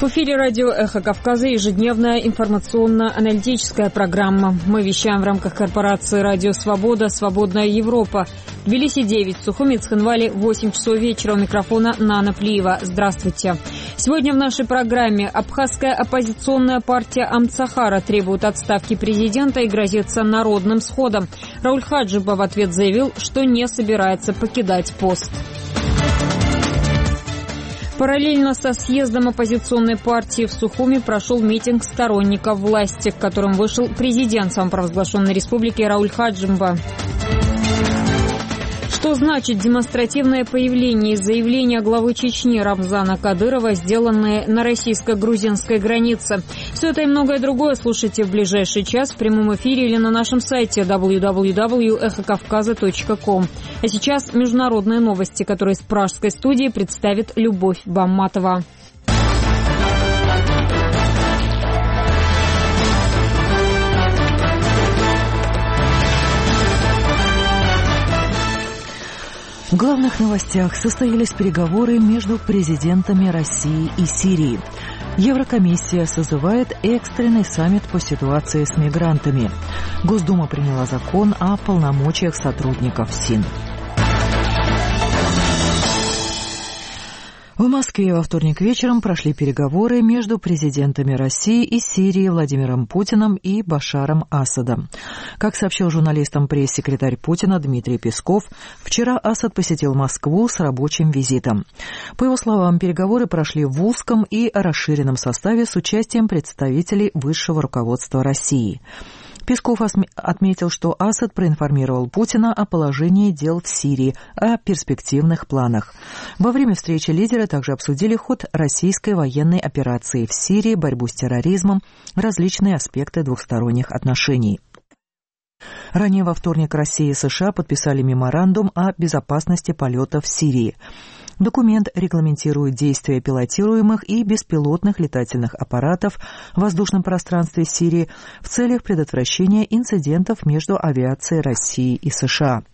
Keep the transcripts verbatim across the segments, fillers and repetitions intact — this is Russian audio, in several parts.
В эфире радио «Эхо Кавказа» ежедневная информационно-аналитическая программа. Мы вещаем в рамках корпорации «Радио Свобода», «Свободная Европа». Тбилиси девять, Сухуми, Цхинвали восемь часов вечера. У микрофона Нана Плиева. Здравствуйте. Сегодня в нашей программе абхазская оппозиционная партия Амцахара требует отставки президента и грозится народным сходом. Рауль Хаджиба в ответ заявил, что не собирается покидать пост. Параллельно со съездом оппозиционной партии в Сухуми прошел митинг сторонников власти, к которым вышел президент самопровозглашенной республики Рауль Хаджиба. Что значит демонстративное появление и заявление главы Чечни Рамзана Кадырова, сделанные на российско-грузинской границе? Все это и многое другое слушайте в ближайший час в прямом эфире или на нашем сайте дабл ю дабл ю дабл ю точка эхо кавказа точка ком. А сейчас международные новости, которые из пражской студии представит Любовь Бамматова. В главных новостях состоялись переговоры между президентами России и Сирии. Еврокомиссия созывает экстренный саммит по ситуации с мигрантами. Госдума приняла закон о полномочиях сотрудников СИН. В Москве во вторник вечером прошли переговоры между президентами России и Сирии Владимиром Путиным и Башаром Асадом. Как сообщил журналистам пресс-секретарь Путина Дмитрий Песков, вчера Асад посетил Москву с рабочим визитом. По его словам, переговоры прошли в узком и расширенном составе с участием представителей высшего руководства России. Песков отметил, что Асад проинформировал Путина о положении дел в Сирии, о перспективных планах. Во время встречи лидеры также обсудили ход российской военной операции в Сирии, борьбу с терроризмом, различные аспекты двухсторонних отношений. Ранее во вторник Россия и США подписали меморандум о безопасности полетов в Сирии. Документ регламентирует действия пилотируемых и беспилотных летательных аппаратов в воздушном пространстве Сирии в целях предотвращения инцидентов между авиацией России и США.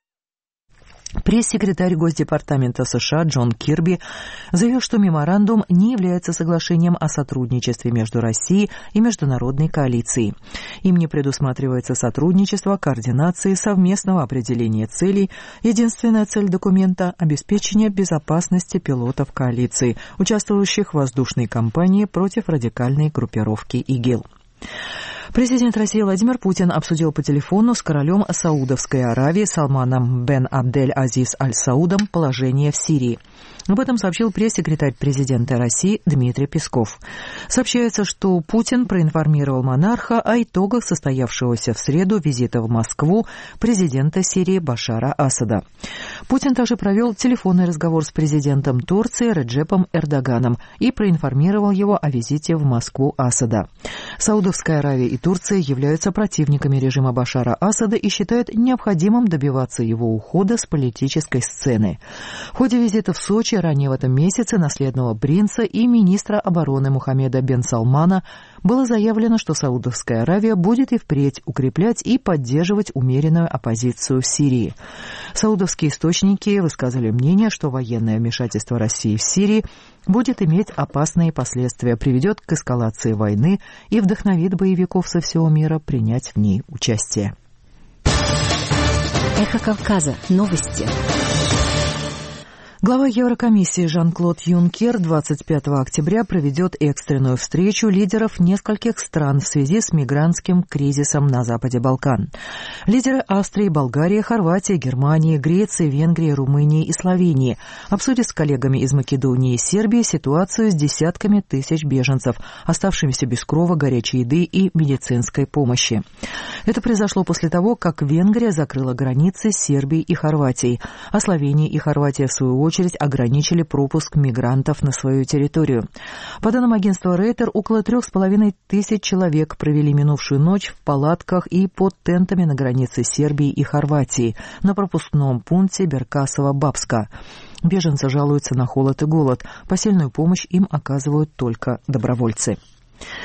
Пресс-секретарь Госдепартамента США Джон Кирби заявил, что меморандум не является соглашением о сотрудничестве между Россией и международной коалицией. Им не предусматривается сотрудничество, координации, совместного определения целей. Единственная цель документа – обеспечение безопасности пилотов коалиции, участвующих в воздушной кампании против радикальной группировки ИГИЛ. Президент России Владимир Путин обсудил по телефону с королем Саудовской Аравии Салманом бен Абдель-Азиз Аль-Саудом положение в Сирии. Об этом сообщил пресс-секретарь президента России Дмитрий Песков. Сообщается, что Путин проинформировал монарха о итогах состоявшегося в среду визита в Москву президента Сирии Башара Асада. Путин также провел телефонный разговор с президентом Турции Реджепом Эрдоганом и проинформировал его о визите в Москву Асада. Саудовская Аравия и Турция являются противниками режима Башара Асада и считают необходимым добиваться его ухода с политической сцены. В ходе визита в Сочи ранее в этом месяце наследного принца и министра обороны Мухаммеда бен Салмана было заявлено, что Саудовская Аравия будет и впредь укреплять и поддерживать умеренную оппозицию в Сирии. Саудовские источники высказали мнение, что военное вмешательство России в Сирии будет иметь опасные последствия, приведет к эскалации войны и вдохновит боевиков со всего мира принять в ней участие. Эхо Кавказа. Новости. Глава Еврокомиссии Жан-Клод Юнкер двадцать пятого октября проведет экстренную встречу лидеров нескольких стран в связи с мигрантским кризисом на западе Балкан. Лидеры Австрии, Болгарии, Хорватии, Германии, Греции, Венгрии, Румынии и Словении обсудят с коллегами из Македонии и Сербии ситуацию с десятками тысяч беженцев, оставшимися без крова, горячей еды и медицинской помощи. Это произошло после того, как Венгрия закрыла границы с Сербией и Хорватией, а Словения и Хорватия, в свою очередь, очередь ограничили пропуск мигрантов на свою территорию. По данным агентства Рейтер, около трех с половиной тысяч человек провели минувшую ночь в палатках и под тентами на границе Сербии и Хорватии на пропускном пункте Беркасово-Бабска. Беженцы жалуются на холод и голод. Посильную помощь им оказывают только добровольцы.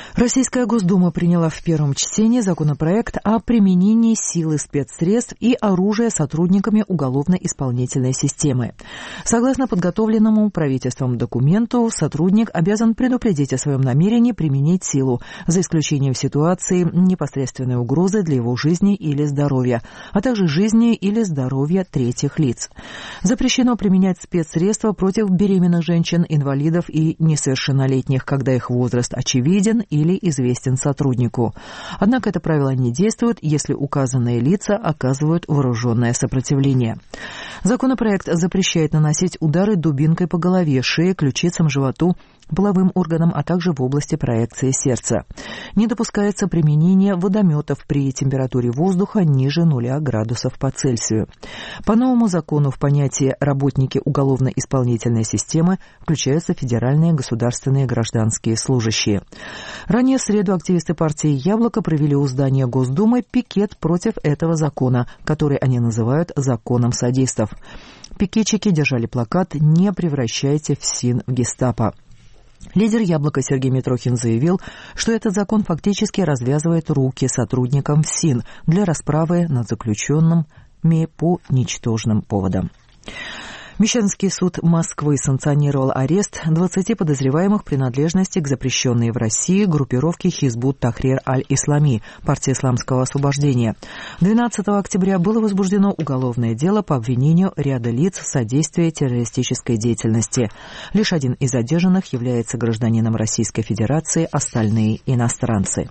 Российская Госдума приняла в первом чтении законопроект о применении силы, спецсредств и оружия сотрудниками уголовно-исполнительной системы. Согласно подготовленному правительством документу, сотрудник обязан предупредить о своем намерении применить силу, за исключением ситуации непосредственной угрозы для его жизни или здоровья, а также жизни или здоровья третьих лиц. Запрещено применять спецсредства против беременных женщин, инвалидов и несовершеннолетних, когда их возраст очевиден или известен сотруднику. Однако это правило не действует, если указанные лица оказывают вооруженное сопротивление. Законопроект запрещает наносить удары дубинкой по голове, шее, ключицам, животу, половым органам, а также в области проекции сердца. Не допускается применение водометов при температуре воздуха ниже нуля градусов по Цельсию. По новому закону в понятие «работники уголовно-исполнительной системы» включаются федеральные государственные гражданские служащие. Ранее в среду активисты партии «Яблоко» провели у здания Госдумы пикет против этого закона, который они называют «законом садистов». Пикетчики держали плакат «Не превращайте ФСИН в гестапо». Лидер «Яблока» Сергей Митрохин заявил, что этот закон фактически развязывает руки сотрудникам ФСИН для расправы над заключенными по ничтожным поводам. Мещанский суд Москвы санкционировал арест двадцати подозреваемых принадлежности к запрещенной в России группировке Хизбут Тахрир аль-Ислами, партия исламского освобождения. двенадцатого октября было возбуждено уголовное дело по обвинению ряда лиц в содействии террористической деятельности. Лишь один из задержанных является гражданином Российской Федерации, остальные иностранцы.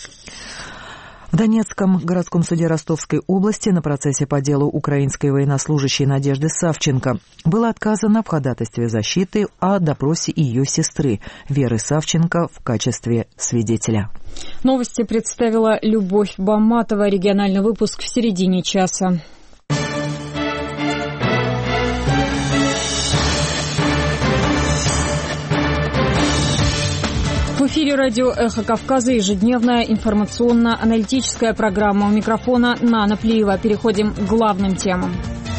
В Донецком городском суде Ростовской области на процессе по делу украинской военнослужащей Надежды Савченко было отказано в ходатайстве защиты о допросе ее сестры Веры Савченко в качестве свидетеля. Новости представила Любовь Баматова. Региональный выпуск в середине часа. В эфире радио «Эхо Кавказа» ежедневная информационно-аналитическая программа. У микрофона Нана Плиева. Переходим к главным темам.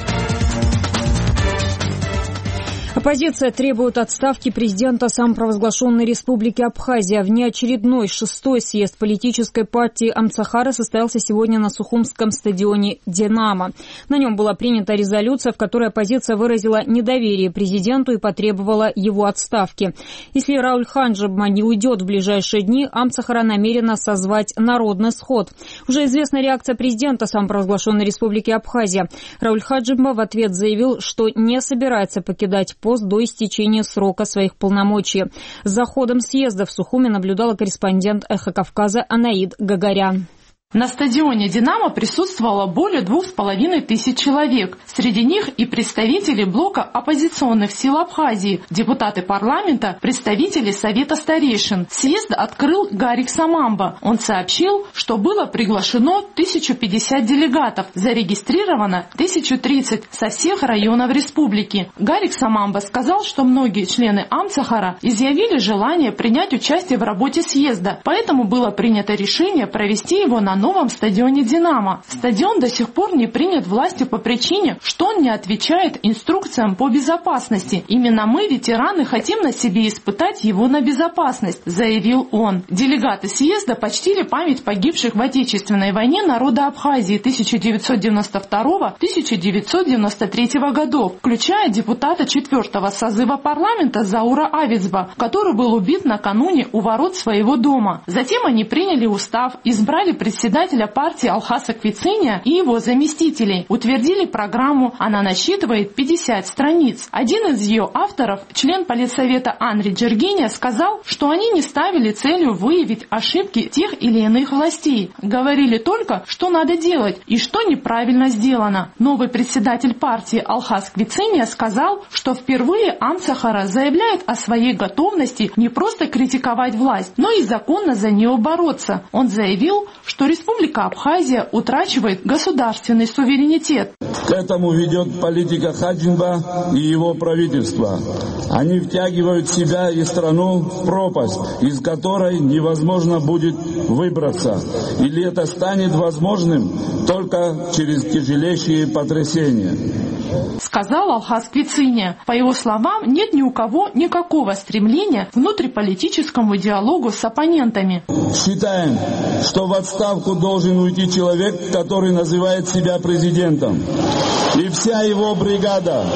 Оппозиция требует отставки президента самопровозглашенной республики Абхазия. Внеочередной шестой съезд политической партии Амцахара состоялся сегодня на Сухумском стадионе «Динамо». На нем была принята резолюция, в которой оппозиция выразила недоверие президенту и потребовала его отставки. Если Рауль Ханджиба не уйдет в ближайшие дни, Амцахара намерена созвать народный сход. Уже известна реакция президента самопровозглашенной республики Абхазия. Рауль Ханджиба в ответ заявил, что не собирается покидать пост до истечения срока своих полномочий. За ходом съезда в Сухуми наблюдала корреспондент «Эхо Кавказа» Анаид Гагарян. На стадионе «Динамо» присутствовало более двух с половиной тысяч человек. Среди них и представители блока оппозиционных сил Абхазии, депутаты парламента, представители Совета старейшин. Съезд открыл Гарик Самамба. Он сообщил, что было приглашено тысяча пятьдесят делегатов, зарегистрировано тысяча тридцать со всех районов республики. Гарик Самамба сказал, что многие члены Амцахара изъявили желание принять участие в работе съезда, поэтому было принято решение провести его на новом стадионе «Динамо». Стадион до сих пор не принят властью по причине, что он не отвечает инструкциям по безопасности. Именно мы, ветераны, хотим на себе испытать его на безопасность, заявил он. Делегаты съезда почтили память погибших в Отечественной войне народа Абхазии тысяча девятьсот девяносто второго — тысяча девятьсот девяносто третьего годов, включая депутата четвертого созыва парламента Заура Авицба, который был убит накануне у ворот своего дома. Затем они приняли устав, избрали председателя председателя партии Алхаса Квициния и его заместителей. Утвердили программу, она насчитывает пятьдесят страниц. Один из ее авторов, член Политсовета Анри Джергения, сказал, что они не ставили целью выявить ошибки тех или иных властей. Говорили только, что надо делать и что неправильно сделано. Новый председатель партии Алхас Квициния сказал, что впервые Амцахара заявляет о своей готовности не просто критиковать власть, но и законно за нее бороться. Он заявил, что Республика Абхазия утрачивает государственный суверенитет. К этому ведет политика Хаджимба и его правительства. Они втягивают себя и страну в пропасть, из которой невозможно будет выбраться. Или это станет возможным только через тяжелейшие потрясения. Сказал Алхаз Квициня. По его словам, нет ни у кого никакого стремления к внутриполитическому диалогу с оппонентами. Считаем, что в отставку должен уйти человек, который называет себя президентом. И вся его бригада.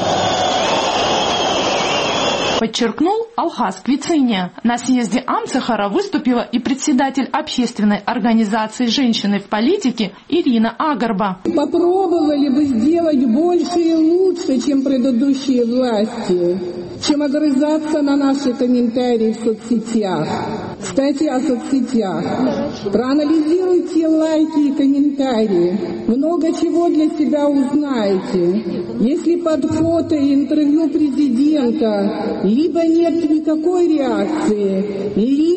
Подчеркнул Алхаз Квициня. На съезде Амцахара выступила и председатель общественной организации «Женщины в политике» Ирина Агарба. Попробовали бы сделать больше и лучше, чем предыдущие власти, чем огрызаться на наши комментарии в соцсетях. Кстати, о соцсетях. Проанализируйте лайки и комментарии. Много чего для себя узнаете. Если под фото и интервью президента либо нет никакой реакции,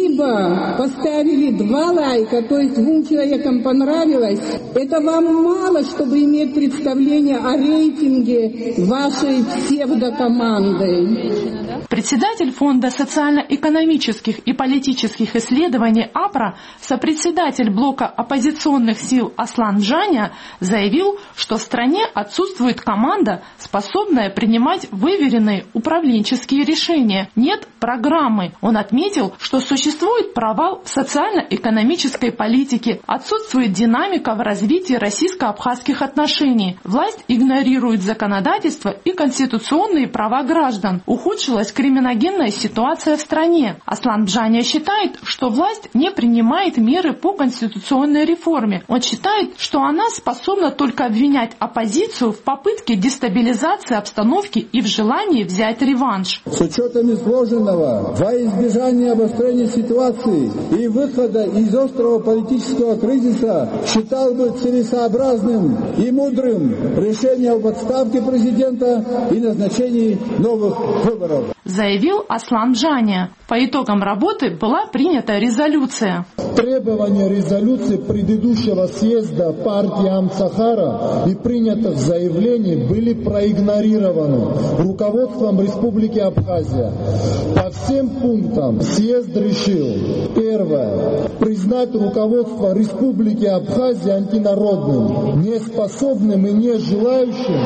либо поставили два лайка, то есть двум человекам понравилось, это вам мало, чтобы иметь представление о рейтинге вашей псевдокоманды. Председатель Фонда социально-экономических и политических исследований АПРА, сопредседатель блока оппозиционных сил Аслан Бжаня заявил, что в стране отсутствует команда, способная принимать выверенные управленческие решения. Нет программы. Он отметил, что существует провал в социально-экономической политике, отсутствует динамика в развитии российско-абхазских отношений. Власть игнорирует законодательство и конституционные права граждан. Ухудшилась криминогенная ситуация в стране. Аслан Бжаня считает, что власть не принимает меры по конституционной реформе. Он считает, что она способна только обвинять оппозицию в попытке дестабилизации обстановки и в желании взять реванш. С учетом изложенного, во избежание обострения ситуации и выхода из острого политического кризиса, считал бы целесообразным и мудрым решение об отставке президента и назначении новых выборов. Заявил Аслан Бжаня. По итогам работы была принята резолюция. Требования резолюции предыдущего съезда партии Амцахара и принятых заявлений были проигнорированы руководством Республики Абхазия. По всем пунктам съезд решил: первое. Признать руководство Республики Абхазия антинародным, неспособным и не желающим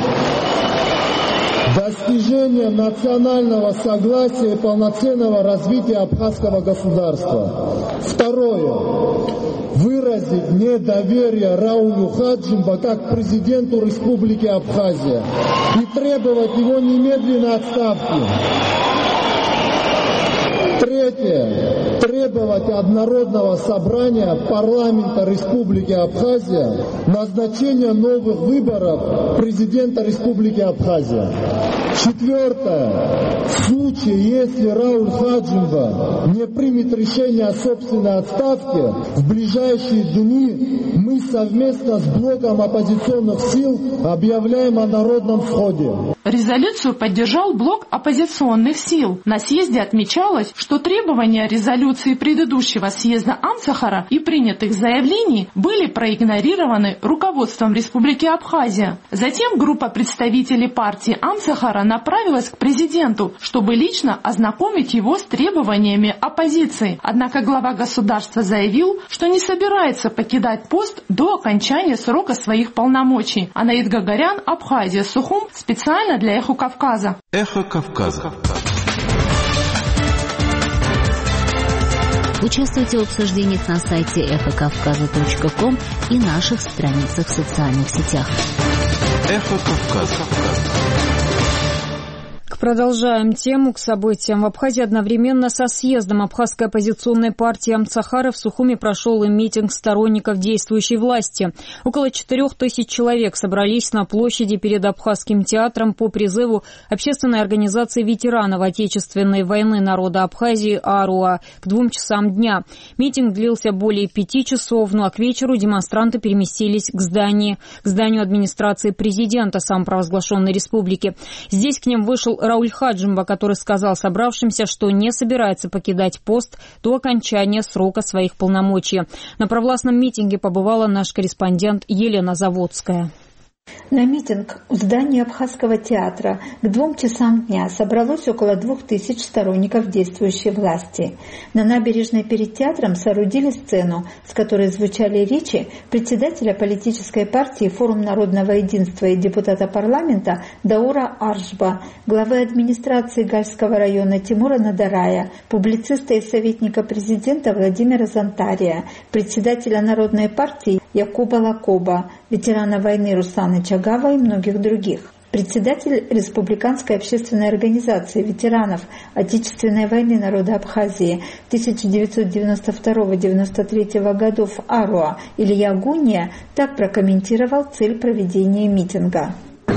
достижение национального согласия и полноценного развития абхазского государства. Второе. Выразить недоверие Раулю Хаджимба как президенту Республики Абхазия и требовать его немедленной отставки. Третье. Требовать от Народного собрания парламента Республики Абхазия назначения новых выборов президента Республики Абхазия. Четвертое. В случае, если Рауль Хаджимба не примет решение о собственной отставке, в ближайшие дни мы совместно с блоком оппозиционных сил объявляем о народном сходе. Резолюцию поддержал блок оппозиционных сил. На съезде отмечалось, что требования резолюции предыдущего съезда Амцахара и принятых заявлений были проигнорированы руководством Республики Абхазия. Затем группа представителей партии Амцахара направилась к президенту, чтобы лично ознакомить его с требованиями оппозиции. Однако глава государства заявил, что не собирается покидать пост до окончания срока своих полномочий. Анаид Гагарян, Абхазия, Сухум, специально для Эхо Кавказа. Эхо Кавказа. Участвуйте в обсуждениях на сайте эхо кавказа точка ком и наших страницах в социальных сетях. Эхо Кавказа. Продолжаем тему. К событиям в Абхазии одновременно со съездом абхазской оппозиционной партии Амцахара в Сухуме прошел и митинг сторонников действующей власти. Около четырех тысяч человек собрались на площади перед Абхазским театром по призыву общественной организации ветеранов Отечественной войны народа Абхазии АРУА к двум часам дня. Митинг длился более пяти часов, ну а к вечеру демонстранты переместились к зданию, к зданию администрации президента самопровозглашенной республики. Здесь к ним вышел Рауль Хаджимба, который сказал собравшимся, что не собирается покидать пост до окончания срока своих полномочий. На провластном митинге побывала наш корреспондент Елена Заводская. На митинг у здания Абхазского театра к двум часам дня собралось около двух тысяч сторонников действующей власти. На набережной перед театром соорудили сцену, с которой звучали речи председателя политической партии «Форум народного единства» и депутата парламента Даура Аршба, главы администрации Гальского района Тимура Надарая, публициста и советника президента Владимира Зантария, председателя Народной партии Якуба Лакоба, ветерана войны Руслана Чагава и многих других. Председатель Республиканской общественной организации ветеранов Отечественной войны народа Абхазии тысяча девятьсот девяносто второго — девяносто третьего годов Аруа Илья Гуния так прокомментировал цель проведения митинга.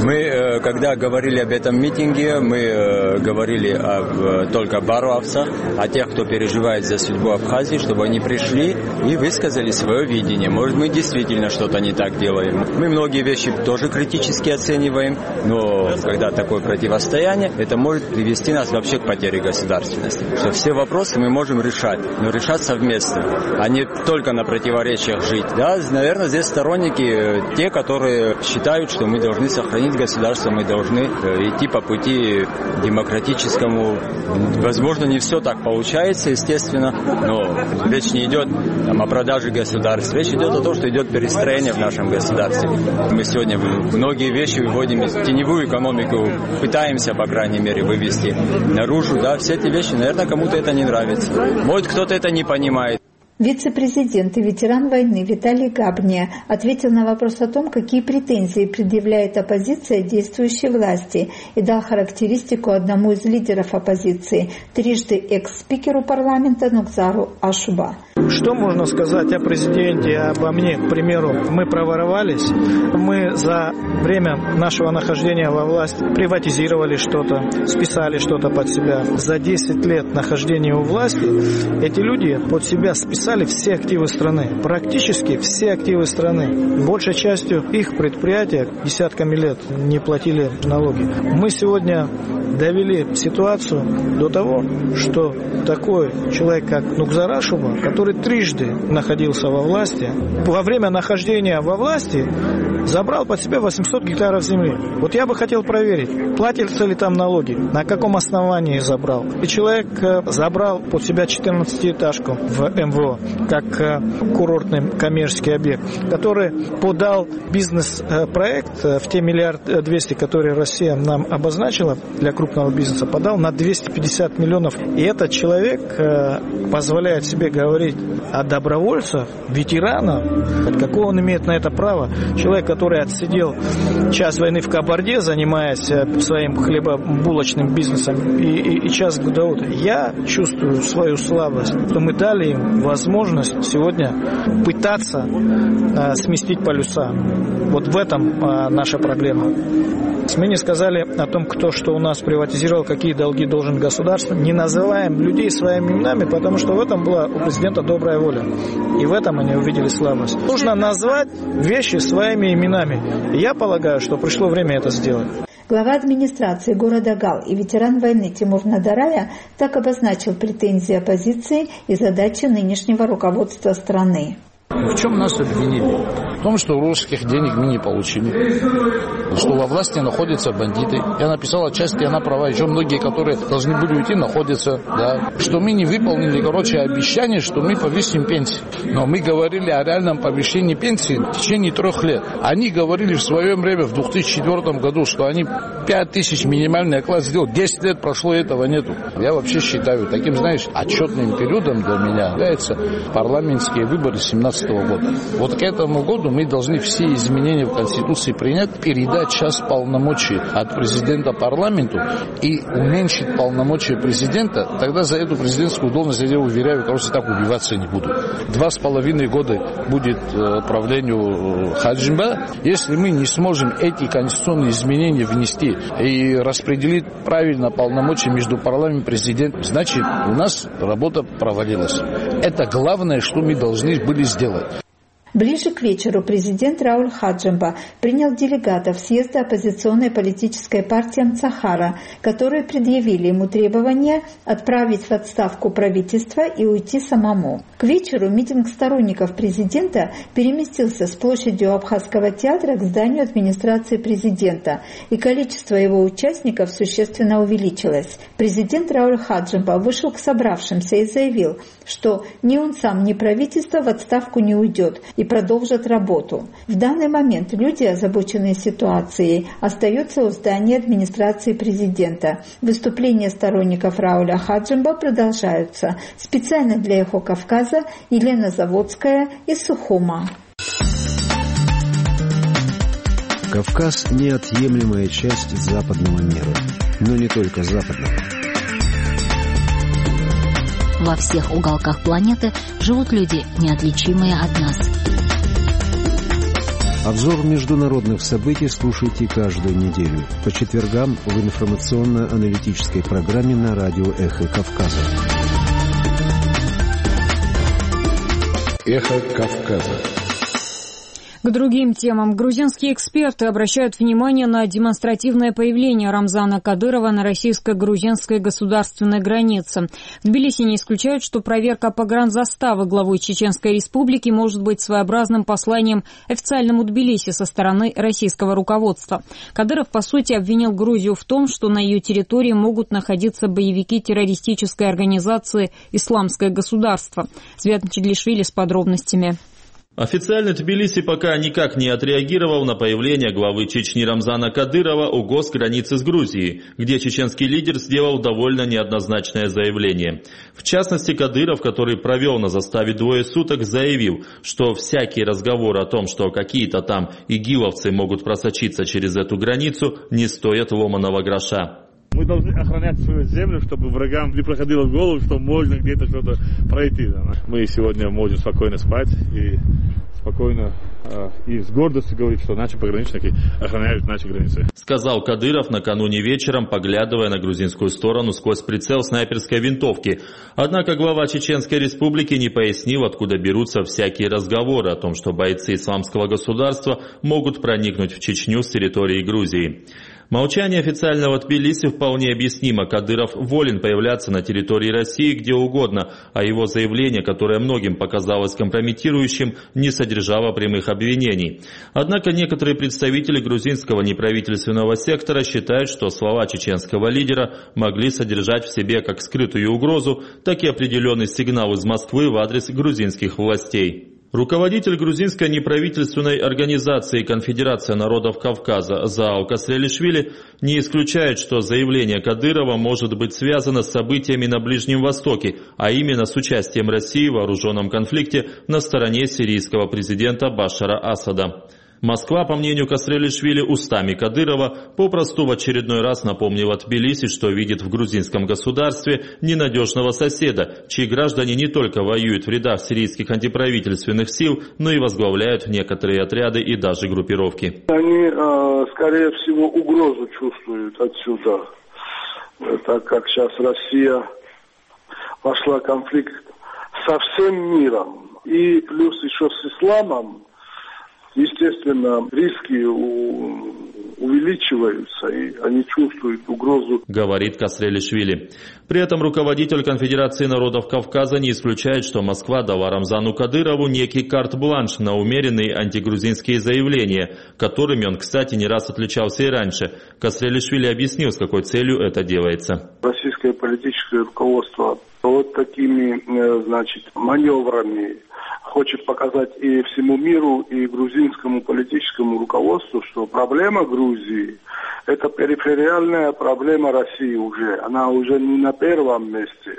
Мы, когда говорили об этом митинге, мы говорили об, только об аруавцах, о тех, кто переживает за судьбу Абхазии, чтобы они пришли и высказали свое видение. Может, мы действительно что-то не так делаем. Мы многие вещи тоже критически оцениваем, но когда такое противостояние, это может привести нас вообще к потере государственности. Что все вопросы мы можем решать, но решать совместно, а не только на противоречиях жить. Да, наверное, здесь сторонники те, которые считают, что мы должны сохранить государство, мы должны идти по пути демократическому. Возможно, не все так получается, естественно, но речь не идет там о продаже государства, речь идет о том, что идет перестроение в нашем государстве. Мы сегодня многие вещи выводим из теневую экономику, пытаемся, по крайней мере, вывести наружу, да, все эти вещи, наверное, кому-то это не нравится. Может, кто-то это не понимает. Вице-президент и ветеран войны Виталий Габния ответил на вопрос о том, какие претензии предъявляет оппозиция действующей власти, и дал характеристику одному из лидеров оппозиции, трижды экс-спикеру парламента Нукзару Ашуба. Что можно сказать о президенте, обо мне, к примеру? Мы проворовались, мы за время нашего нахождения во власти приватизировали что-то, списали что-то под себя. За десять лет нахождения у власти эти люди под себя списали все активы страны, практически все активы страны. Большей частью их предприятия десятками лет не платили налоги. Мы сегодня довели ситуацию до того, что такой человек, как Нукзар Ашуба, который трижды находился во власти, во время нахождения во власти забрал под себя восемьсот гектаров земли. Вот я бы хотел проверить, платятся ли там налоги, на каком основании забрал. И человек забрал под себя четырнадцатиэтажку в эм вэ о, как курортный коммерческий объект, который подал бизнес-проект в те миллиард двести, которые Россия нам обозначила для крупного бизнеса, подал на двести пятьдесят миллионов. И этот человек позволяет себе говорить о добровольцах, ветеранах. Какое он имеет на это право? Человек, который отсидел час войны в Кабарде, занимаясь своим хлебобулочным бизнесом, и, и, и час Гудаут. Я чувствую свою слабость, что мы дали им возможность сегодня пытаться э, сместить полюса. Вот в этом э, наша проблема. Мы не сказали о том, кто что у нас приватизировал, какие долги должен государство. Не называем людей своими именами, потому что в этом была у президента добрая воля. И в этом они увидели слабость. Нужно назвать вещи своими именами. И я полагаю, что пришло время это сделать. Глава администрации города Гал и ветеран войны Тимур Надарая так обозначил претензии оппозиции и задачи нынешнего руководства страны. В чем нас обвинили? В том, что русских денег мы не получили, что во власти находятся бандиты. Я написал отчасти, она права, еще многие, которые должны были уйти, находятся, да. Что мы не выполнили, короче, обещание, что мы повысим пенсии. Но мы говорили о реальном повышении пенсии в течение трех лет. Они говорили в свое время, в две тысячи четвёртом году, что они пять тысяч минимальный оклад сделали. десять лет прошло, этого нету. Я вообще считаю, таким, знаешь, отчетным периодом для меня являются парламентские выборы семнадцатого года. Вот к этому году мы должны все изменения в Конституции принять, передать часть полномочий от президента парламенту и уменьшить полномочия президента. Тогда за эту президентскую должность, я уверяю, короче, так убиваться не буду. Два с половиной года будет правлению Хаджимба. Если мы не сможем эти конституционные изменения внести и распределить правильно полномочия между парламентом и президентом, значит, у нас работа провалилась. Это главное, что мы должны были сделать. Ближе к вечеру президент Рауль Хаджимба принял делегатов съезда оппозиционной политической партии Амцахара, которые предъявили ему требование отправить в отставку правительство и уйти самому. К вечеру митинг сторонников президента переместился с площади у Абхазского театра к зданию администрации президента, и количество его участников существенно увеличилось. Президент Рауль Хаджимба вышел к собравшимся и заявил, что ни он сам, ни правительство в отставку не уйдет и продолжат работу. В данный момент люди, озабоченные ситуацией, остаются у здания администрации президента. Выступления сторонников Рауля Хаджимба продолжаются. Специально для «Эхо Кавказа» Елена Заводская из Сухума. Кавказ – неотъемлемая часть западного мира, но не только западного. Во всех уголках планеты живут люди, неотличимые от нас. Обзор международных событий слушайте каждую неделю по четвергам в информационно-аналитической программе на радио «Эхо Кавказа». «Эхо Кавказа». К другим темам. Грузинские эксперты обращают внимание на демонстративное появление Рамзана Кадырова на российско-грузинской государственной границе. В Тбилиси не исключают, что проверка погранзаставы главой Чеченской Республики может быть своеобразным посланием официальному Тбилиси со стороны российского руководства. Кадыров, по сути, обвинил Грузию в том, что на ее территории могут находиться боевики террористической организации «Исламское государство». Свят Чеглишвили с подробностями. Официально Тбилиси пока никак не отреагировал на появление главы Чечни Рамзана Кадырова у госграницы с Грузией, где чеченский лидер сделал довольно неоднозначное заявление. В частности, Кадыров, который провел на заставе двое суток, заявил, что всякие разговоры о том, что какие-то там игиловцы могут просочиться через эту границу, не стоят ломаного гроша. Мы должны охранять свою землю, чтобы врагам не проходило в голову, что можно где-то что-то пройти. Мы сегодня можем спокойно спать и спокойно э, и с гордостью говорить, что наши пограничники охраняют наши границы. Сказал Кадыров накануне вечером, поглядывая на грузинскую сторону сквозь прицел снайперской винтовки. Однако глава Чеченской Республики не пояснил, откуда берутся всякие разговоры о том, что бойцы Исламского государства могут проникнуть в Чечню с территории Грузии. Молчание официального Тбилиси вполне объяснимо. Кадыров волен появляться на территории России где угодно, а его заявление, которое многим показалось компрометирующим, не содержало прямых обвинений. Однако некоторые представители грузинского неправительственного сектора считают, что слова чеченского лидера могли содержать в себе как скрытую угрозу, так и определенный сигнал из Москвы в адрес грузинских властей. Руководитель грузинской неправительственной организации «Конфедерация народов Кавказа» Зао Касрелишвили не исключает, что заявление Кадырова может быть связано с событиями на Ближнем Востоке, а именно с участием России в вооруженном конфликте на стороне сирийского президента Башара Асада. Москва, по мнению Касрелишвили, устами Кадырова попросту в очередной раз напомнила Тбилиси, что видит в грузинском государстве ненадежного соседа, чьи граждане не только воюют в рядах сирийских антиправительственных сил, но и возглавляют некоторые отряды и даже группировки. Они, скорее всего, угрозу чувствуют отсюда, так как сейчас Россия вошла в конфликт со всем миром, и плюс еще с исламом. Естественно, риски увеличиваются, и они чувствуют угрозу. Говорит Касрелишвили. При этом руководитель Конфедерации народов Кавказа не исключает, что Москва дала Рамзану Кадырову некий карт-бланш на умеренные антигрузинские заявления, которыми он, кстати, не раз отличался и раньше. Касрелишвили объяснил, с какой целью это делается. Российское политическое руководство вот такими, значит, маневрами хочет показать и всему миру, и грузинскому политическому руководству, что проблема Грузии – это перифериальная проблема России уже. Она уже не на первом месте,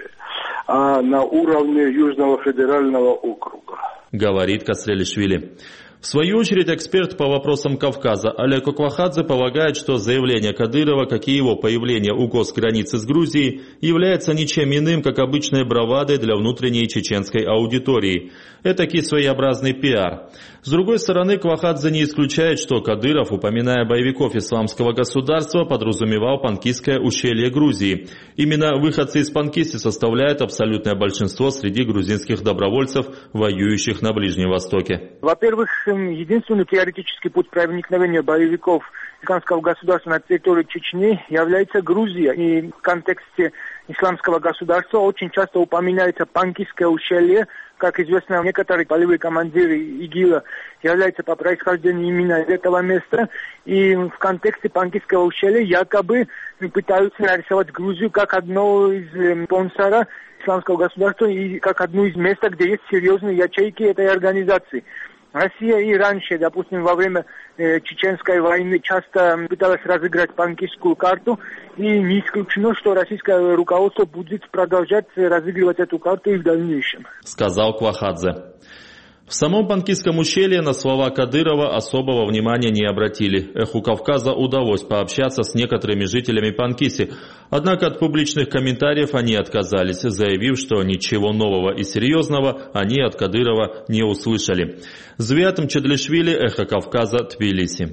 а на уровне Южного федерального округа. Говорит Касрелишвили. В свою очередь, эксперт по вопросам Кавказа Олег Оквахадзе полагает, что заявление Кадырова, как и его появление у госграницы с Грузией, является ничем иным, как обычной бравадой для внутренней чеченской аудитории. Этакий своеобразный пиар. С другой стороны, Квахадзе не исключает, что Кадыров, упоминая боевиков исламского государства, подразумевал Панкистское ущелье Грузии. Именно выходцы из Панкисти составляют абсолютное большинство среди грузинских добровольцев, воюющих на Ближнем Востоке. Во-первых, единственный теоретический путь проникновения боевиков исламского государства на территорию Чечни является Грузия. И в контексте исламского государства очень часто упоминается Панкистское ущелье. Как известно, некоторые полевые командиры ИГИЛа являются по происхождению именно из этого места. И в контексте Панкистского ущелья якобы пытаются нарисовать Грузию как одно из спонсора исламского государства и как одно из мест, где есть серьезные ячейки этой организации. Россия и раньше, допустим, во время э, Чеченской войны часто пыталась разыграть панкистскую карту, и не исключено, что российское руководство будет продолжать разыгрывать эту карту и в дальнейшем. Сказал Квахадзе. В самом Панкистском ущелье на слова Кадырова особого внимания не обратили. Эху Кавказа удалось пообщаться с некоторыми жителями Панкисти. Однако от публичных комментариев они отказались, заявив, что ничего нового и серьезного они от Кадырова не услышали. Звиат Мчедлишвили, Эхо Кавказа, Тбилиси.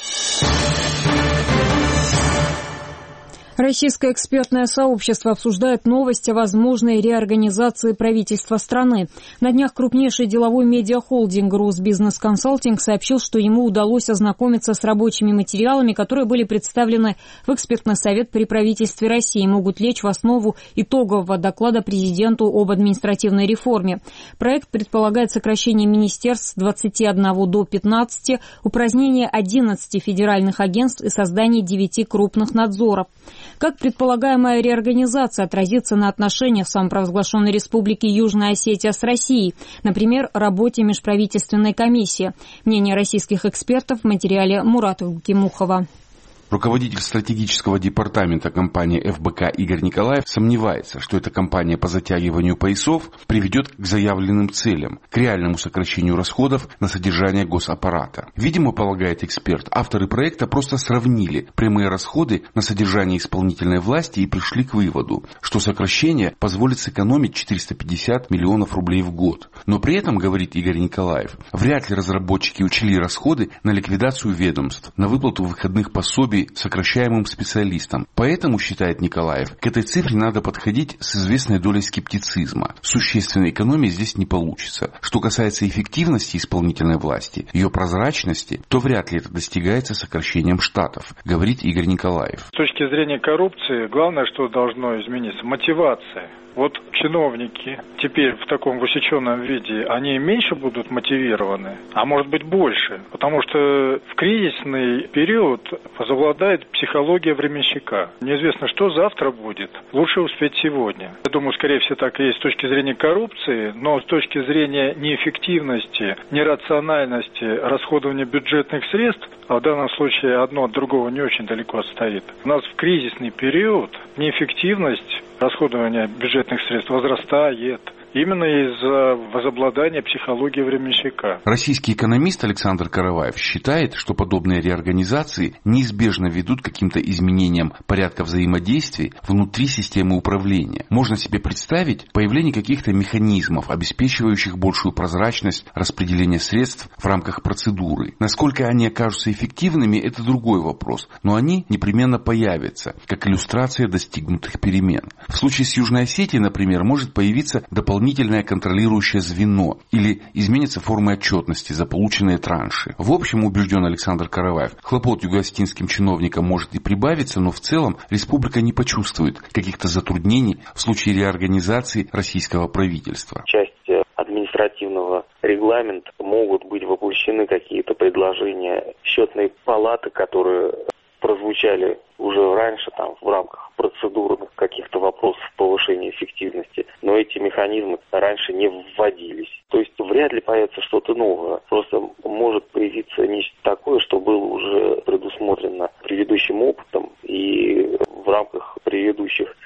Российское экспертное сообщество обсуждает новость о возможной реорганизации правительства страны. На днях крупнейший деловой медиахолдинг «Росбизнес Консалтинг» сообщил, что ему удалось ознакомиться с рабочими материалами, которые были представлены в экспертный совет при правительстве России и могут лечь в основу итогового доклада президенту об административной реформе. Проект предполагает сокращение министерств с двадцати одного до пятнадцати, упразднение одиннадцати федеральных агентств и создание девяти крупных надзоров. Как предполагаемая реорганизация отразится на отношениях самопровозглашенной республики Южная Осетия с Россией, например, работе межправительственной комиссии? Мнение российских экспертов в материале Мурата Гукимухова. Руководитель стратегического департамента компании эф бэ ка Игорь Николаев сомневается, что эта кампания по затягиванию поясов приведет к заявленным целям, к реальному сокращению расходов на содержание госаппарата. Видимо, полагает эксперт, авторы проекта просто сравнили прямые расходы на содержание исполнительной власти и пришли к выводу, что сокращение позволит сэкономить четыреста пятьдесят миллионов рублей в год. Но при этом, говорит Игорь Николаев, вряд ли разработчики учли расходы на ликвидацию ведомств, на выплату выходных пособий сокращаемым специалистам. Поэтому, считает Николаев, к этой цифре надо подходить с известной долей скептицизма. Существенной экономии здесь не получится. Что касается эффективности исполнительной власти, ее прозрачности, то вряд ли это достигается сокращением штатов, говорит Игорь Николаев. С точки зрения коррупции, главное, что должно измениться, мотивация. Вот чиновники теперь в таком высеченном виде, они меньше будут мотивированы, а может быть больше, потому что в кризисный период возобладает психология временщика. Неизвестно, что завтра будет, лучше успеть сегодня. Я думаю, скорее всего, так и есть с точки зрения коррупции, но с точки зрения неэффективности, нерациональности расходования бюджетных средств, а в данном случае одно от другого не очень далеко отстоит. У нас в кризисный период неэффективность расходования бюджетных средств возрастает. Именно из-за возобладания психологии временщика. Российский экономист Александр Караваев считает, что подобные реорганизации неизбежно ведут к каким-то изменениям порядка взаимодействий внутри системы управления. Можно себе представить появление каких-то механизмов, обеспечивающих большую прозрачность распределения средств в рамках процедуры. Насколько они окажутся эффективными, это другой вопрос, но они непременно появятся, как иллюстрация достигнутых перемен. В случае с Южной Осетией, например, может появиться дополнительное контролирующее звено или изменится форма отчетности за полученные транши. В общем, убежден Александр Караваев, хлопот югоостинским чиновникам может и прибавиться, но в целом республика не почувствует каких-то затруднений в случае реорганизации российского правительства. Часть административного регламента могут быть воплощены какие-то предложения счетной палаты, которые прозвучали уже раньше там в рамках процедурных каких-то вопросов повышения эффективности, но эти механизмы раньше не вводились. То есть вряд ли появится что-то новое. Просто может появиться нечто такое, что было уже предусмотрено предыдущим опытом и в рамках предыдущих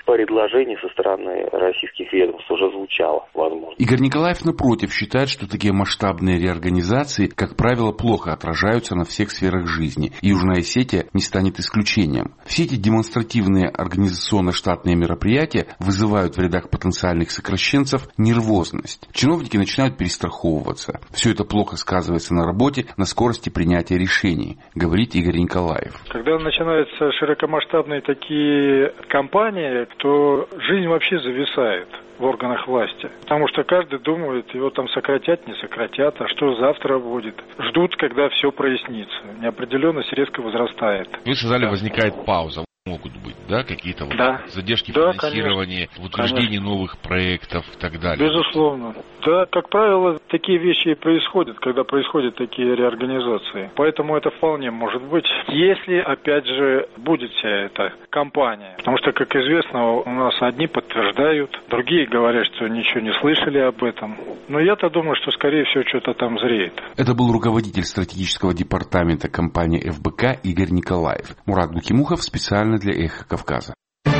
предложений со стороны российских ведомств уже звучало, возможно. Игорь Николаев, напротив, считает, что такие масштабные реорганизации, как правило, плохо отражаются на всех сферах жизни, и Южная Осетия не станет исключением. Все эти демонстративные организационно-штатные мероприятия вызывают в рядах потенциальных сокращенцев нервозность. Чиновники начинают перестраховываться. Все это плохо сказывается на работе, на скорости принятия решений, говорит Игорь Николаев. Когда начинаются широкомасштабные такие кампании, то жизнь вообще зависает в органах власти. Потому что каждый думает, его там сократят, не сократят, а что завтра будет. Ждут, когда все прояснится. Неопределенность резко возрастает. Вы сказали, возникает пауза. Могут быть, да, какие-то вот да. задержки да, в финансировании, конечно. в утверждении конечно. новых проектов и так далее. Безусловно. Да, как правило, такие вещи и происходят, когда происходят такие реорганизации. Поэтому это вполне может быть, если, опять же, будет вся эта кампания. Потому что, как известно, у нас одни подтверждают, другие говорят, что ничего не слышали об этом. Но я-то думаю, что, скорее всего, что-то там зреет. Это был руководитель стратегического департамента компании эф бэ ка Игорь Николаев. Мурат Букимухов специально для «Эхо Кавказа».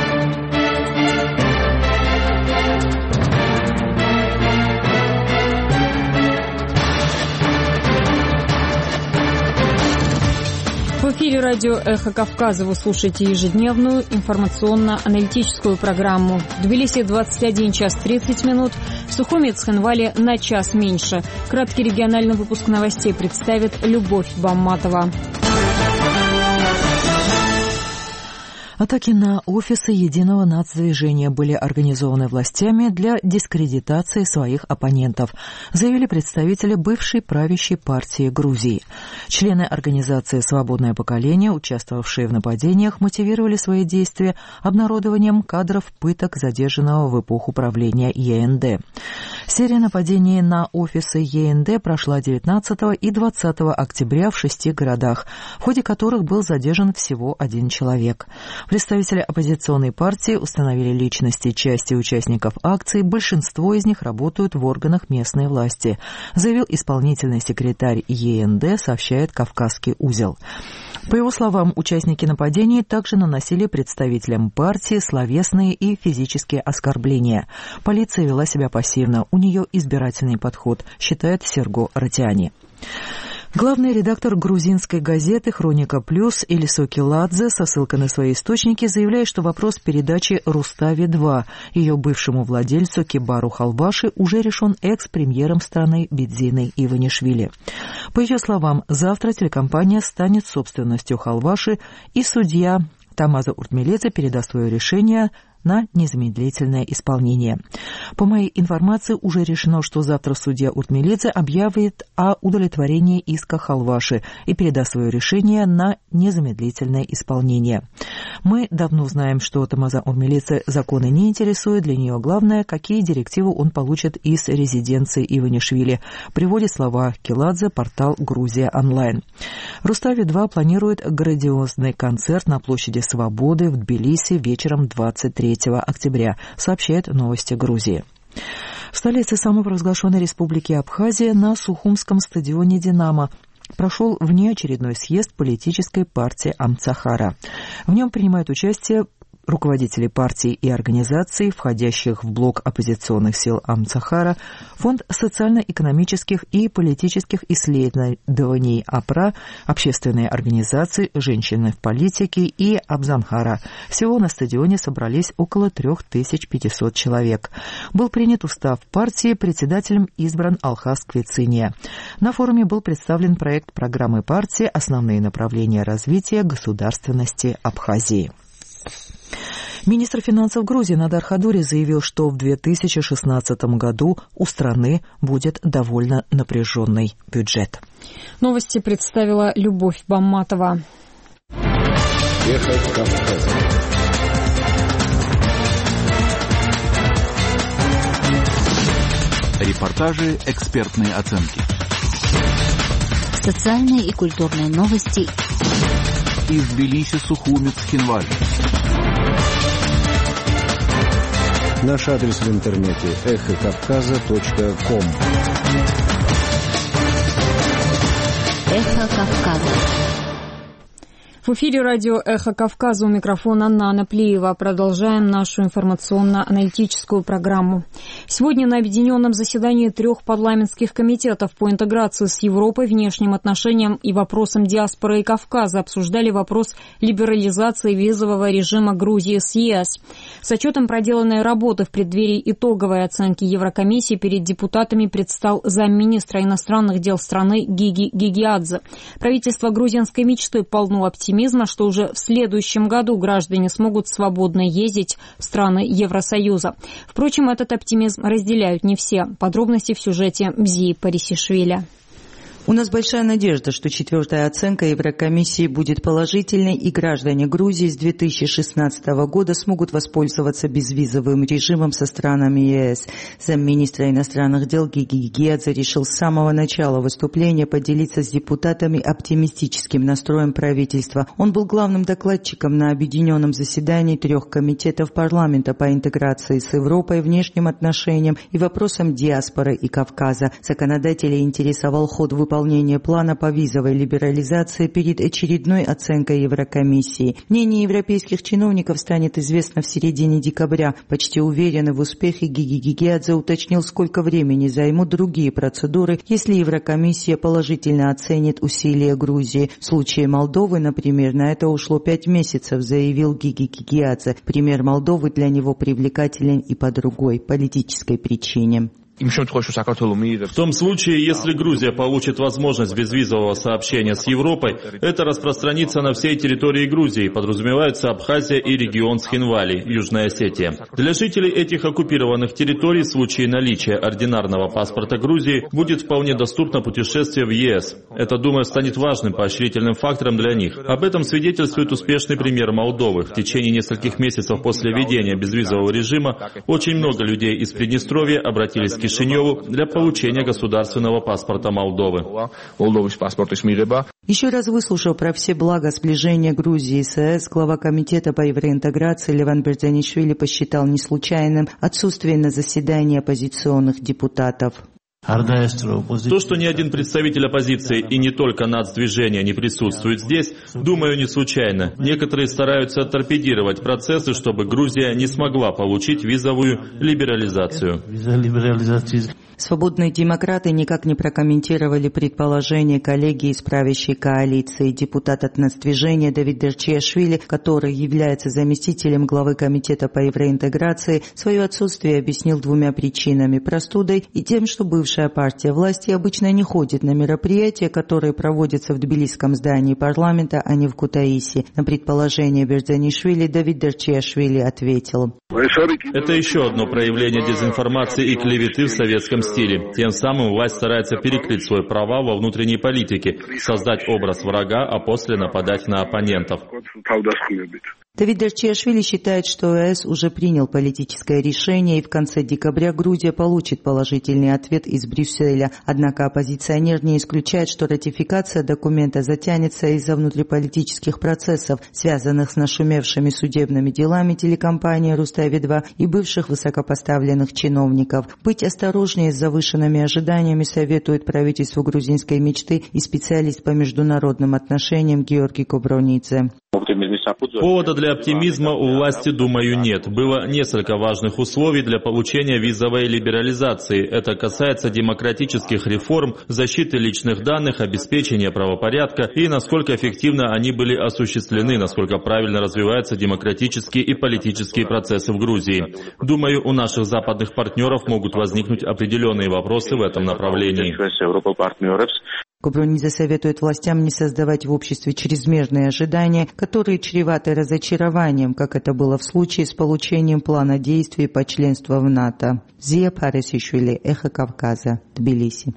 В эфире радио «Эхо Кавказа» вы слушаете ежедневную информационно-аналитическую программу. В Тбилиси двадцать один час тридцать минут, в Сухуми и Цхинвале на час меньше. Краткий региональный выпуск новостей представит Любовь Бамматова. Атаки на офисы Единого нацдвижения были организованы властями для дискредитации своих оппонентов, заявили представители бывшей правящей партии Грузии. Члены организации «Свободное поколение», участвовавшие в нападениях, мотивировали свои действия обнародованием кадров пыток задержанного в эпоху правления е эн дэ. Серия нападений на офисы е эн дэ прошла девятнадцатого и двадцатого октября в шести городах, в ходе которых был задержан всего один человек. Представители оппозиционной партии установили личности части участников акции, большинство из них работают в органах местной власти, заявил исполнительный секретарь е эн дэ, сообщает «Кавказский узел». По его словам, участники нападений также наносили представителям партии словесные и физические оскорбления. Полиция вела себя пассивно, у нее избирательный подход, считает Серго Ратиани. Главный редактор грузинской газеты «Хроника Плюс» Элисо Киладзе со ссылкой на свои источники заявляет, что вопрос передачи «Рустави-два» ее бывшему владельцу Кибару Халбаши уже решен экс-премьером страны Бидзиной Иванишвили. По ее словам, завтра телекомпания станет собственностью Халбаши, и судья Тамаза Уртмеледзе передаст свое решение на незамедлительное исполнение. По моей информации, уже решено, что завтра судья Уртмеледзе объявит о удовлетворении иска Халваши и передаст свое решение на незамедлительное исполнение. Мы давно знаем, что Тамаза Уртмеледзе законы не интересует, для нее главное, какие директивы он получит из резиденции Иванишвили, приводит слова Киладзе портал «Грузия онлайн». «Рустави-два» планирует грандиозный концерт на площади Свободы в Тбилиси вечером двадцать третьего октября, сообщает «Новости Грузии». В столице самопровозглашенной республики Абхазия на Сухумском стадионе «Динамо» прошел внеочередной съезд политической партии Амцахара. В нем принимают участие руководители партий и организаций, входящих в блок оппозиционных сил Амцахара, Фонд социально-экономических и политических исследований АПРА, общественные организации, женщины в политике и Абзанхара. Всего на стадионе собрались около три тысячи пятьсот человек. Был принят устав партии, председателем избран Алхас Квициния. На форуме был представлен проект программы партии «Основные направления развития государственности Абхазии». Министр финансов Грузии Надар Хадури заявил, что в две тысячи шестнадцатом году у страны будет довольно напряженный бюджет. Новости представила Любовь Бамматова. Эхо Кавказа. Репортажи, экспертные оценки. Социальные и культурные новости. Из Тбилиси, Сухуми, Цхинвали. Наш адрес в интернете эхо кавказа точка ком. Эхо Кавказа. В эфире радио «Эхо Кавказа», у микрофона Нана Плиева. Продолжаем нашу информационно-аналитическую программу. Сегодня на объединенном заседании трех парламентских комитетов по интеграции с Европой, внешним отношениям и вопросам диаспоры и Кавказа обсуждали вопрос либерализации визового режима Грузии с ЕС. С отчетом проделанной работы в преддверии итоговой оценки Еврокомиссии перед депутатами предстал замминистра иностранных дел страны Гиги Гигиадзе. Правительство грузинской мечты полно оптимизма, что уже в следующем году граждане смогут свободно ездить в страны Евросоюза. Впрочем, этот оптимизм разделяют не все. Подробности в сюжете Бзии Парисишвили. У нас большая надежда, что четвертая оценка Еврокомиссии будет положительной, и граждане Грузии с две тысячи шестнадцатого года смогут воспользоваться безвизовым режимом со странами ЕС. Замминистра иностранных дел Гиги Гигиадзе решил с самого начала выступления поделиться с депутатами оптимистическим настроем правительства. Он был главным докладчиком на объединенном заседании трех комитетов парламента по интеграции с Европой, внешним отношениям и вопросам диаспоры и Кавказа. Законодателей интересовал ход выполнения выполнение плана по визовой либерализации перед очередной оценкой Еврокомиссии. Мнение европейских чиновников станет известно в середине декабря. Почти уверенный в успехе Гиги Гигиадзе уточнил, сколько времени займут другие процедуры, если Еврокомиссия положительно оценит усилия Грузии. В случае Молдовы, например, на это ушло пять месяцев, заявил Гиги Гигиадзе. Пример Молдовы для него привлекателен и по другой политической причине. В том случае, если Грузия получит возможность безвизового сообщения с Европой, это распространится на всей территории Грузии, подразумеваются Абхазия и регион Схинвали, Южная Осетия. Для жителей этих оккупированных территорий в случае наличия ординарного паспорта Грузии будет вполне доступно путешествие в ЕС. Это, думаю, станет важным поощрительным фактором для них. Об этом свидетельствует успешный пример Молдовы. В течение нескольких месяцев после введения безвизового режима очень много людей из Приднестровья обратились к Кишиневу для получения государственного паспорта Молдовы. Еще раз выслушав про все блага сближения Грузии с ЕС, глава комитета по евроинтеграции Леван Берзанишвили посчитал неслучайным отсутствие на заседании оппозиционных депутатов. То, что ни один представитель оппозиции и не только нацдвижения не присутствует здесь, думаю, не случайно. Некоторые стараются торпедировать процессы, чтобы Грузия не смогла получить визовую либерализацию. Свободные демократы никак не прокомментировали предположение коллеги из правящей коалиции. Депутат от нацдвижения Давид Дерчиашвили, который является заместителем главы комитета по евроинтеграции, свое отсутствие объяснил двумя причинами – простудой и тем, что бывшая партия власти обычно не ходит на мероприятия, которые проводятся в тбилисском здании парламента, а не в Кутаиси. На предположение Берзанишвили Давид Дерчиашвили ответил: это еще одно проявление дезинформации и клеветы в советском стиле. Тем самым власть старается перекрыть свой провал во внутренней политике, создать образ врага, а после нападать на оппонентов. Давид Дерчиашвили считает, что ЕС уже принял политическое решение, и в конце декабря Грузия получит положительный ответ из Брюсселя. Однако оппозиционер не исключает, что ратификация документа затянется из-за внутриполитических процессов, связанных с нашумевшими судебными делами телекомпании «Рустави два» и бывших высокопоставленных чиновников. Быть осторожнее с завышенными ожиданиями советует правительству грузинской мечты и специалист по международным отношениям Георгий Кобронидзе. Повода для оптимизма у власти, думаю, нет. Было несколько важных условий для получения визовой либерализации. Это касается демократических реформ, защиты личных данных, обеспечения правопорядка и насколько эффективно они были осуществлены, насколько правильно развиваются демократические и политические процессы в Грузии. Думаю, у наших западных партнеров могут возникнуть определенные вопросы в этом направлении. Кобронидзе советует властям не создавать в обществе чрезмерные ожидания, которые чреваты разочарованием, как это было в случае с получением плана действий по членству в НАТО. Бзия Парисишвили, Эхо Кавказа, Тбилиси.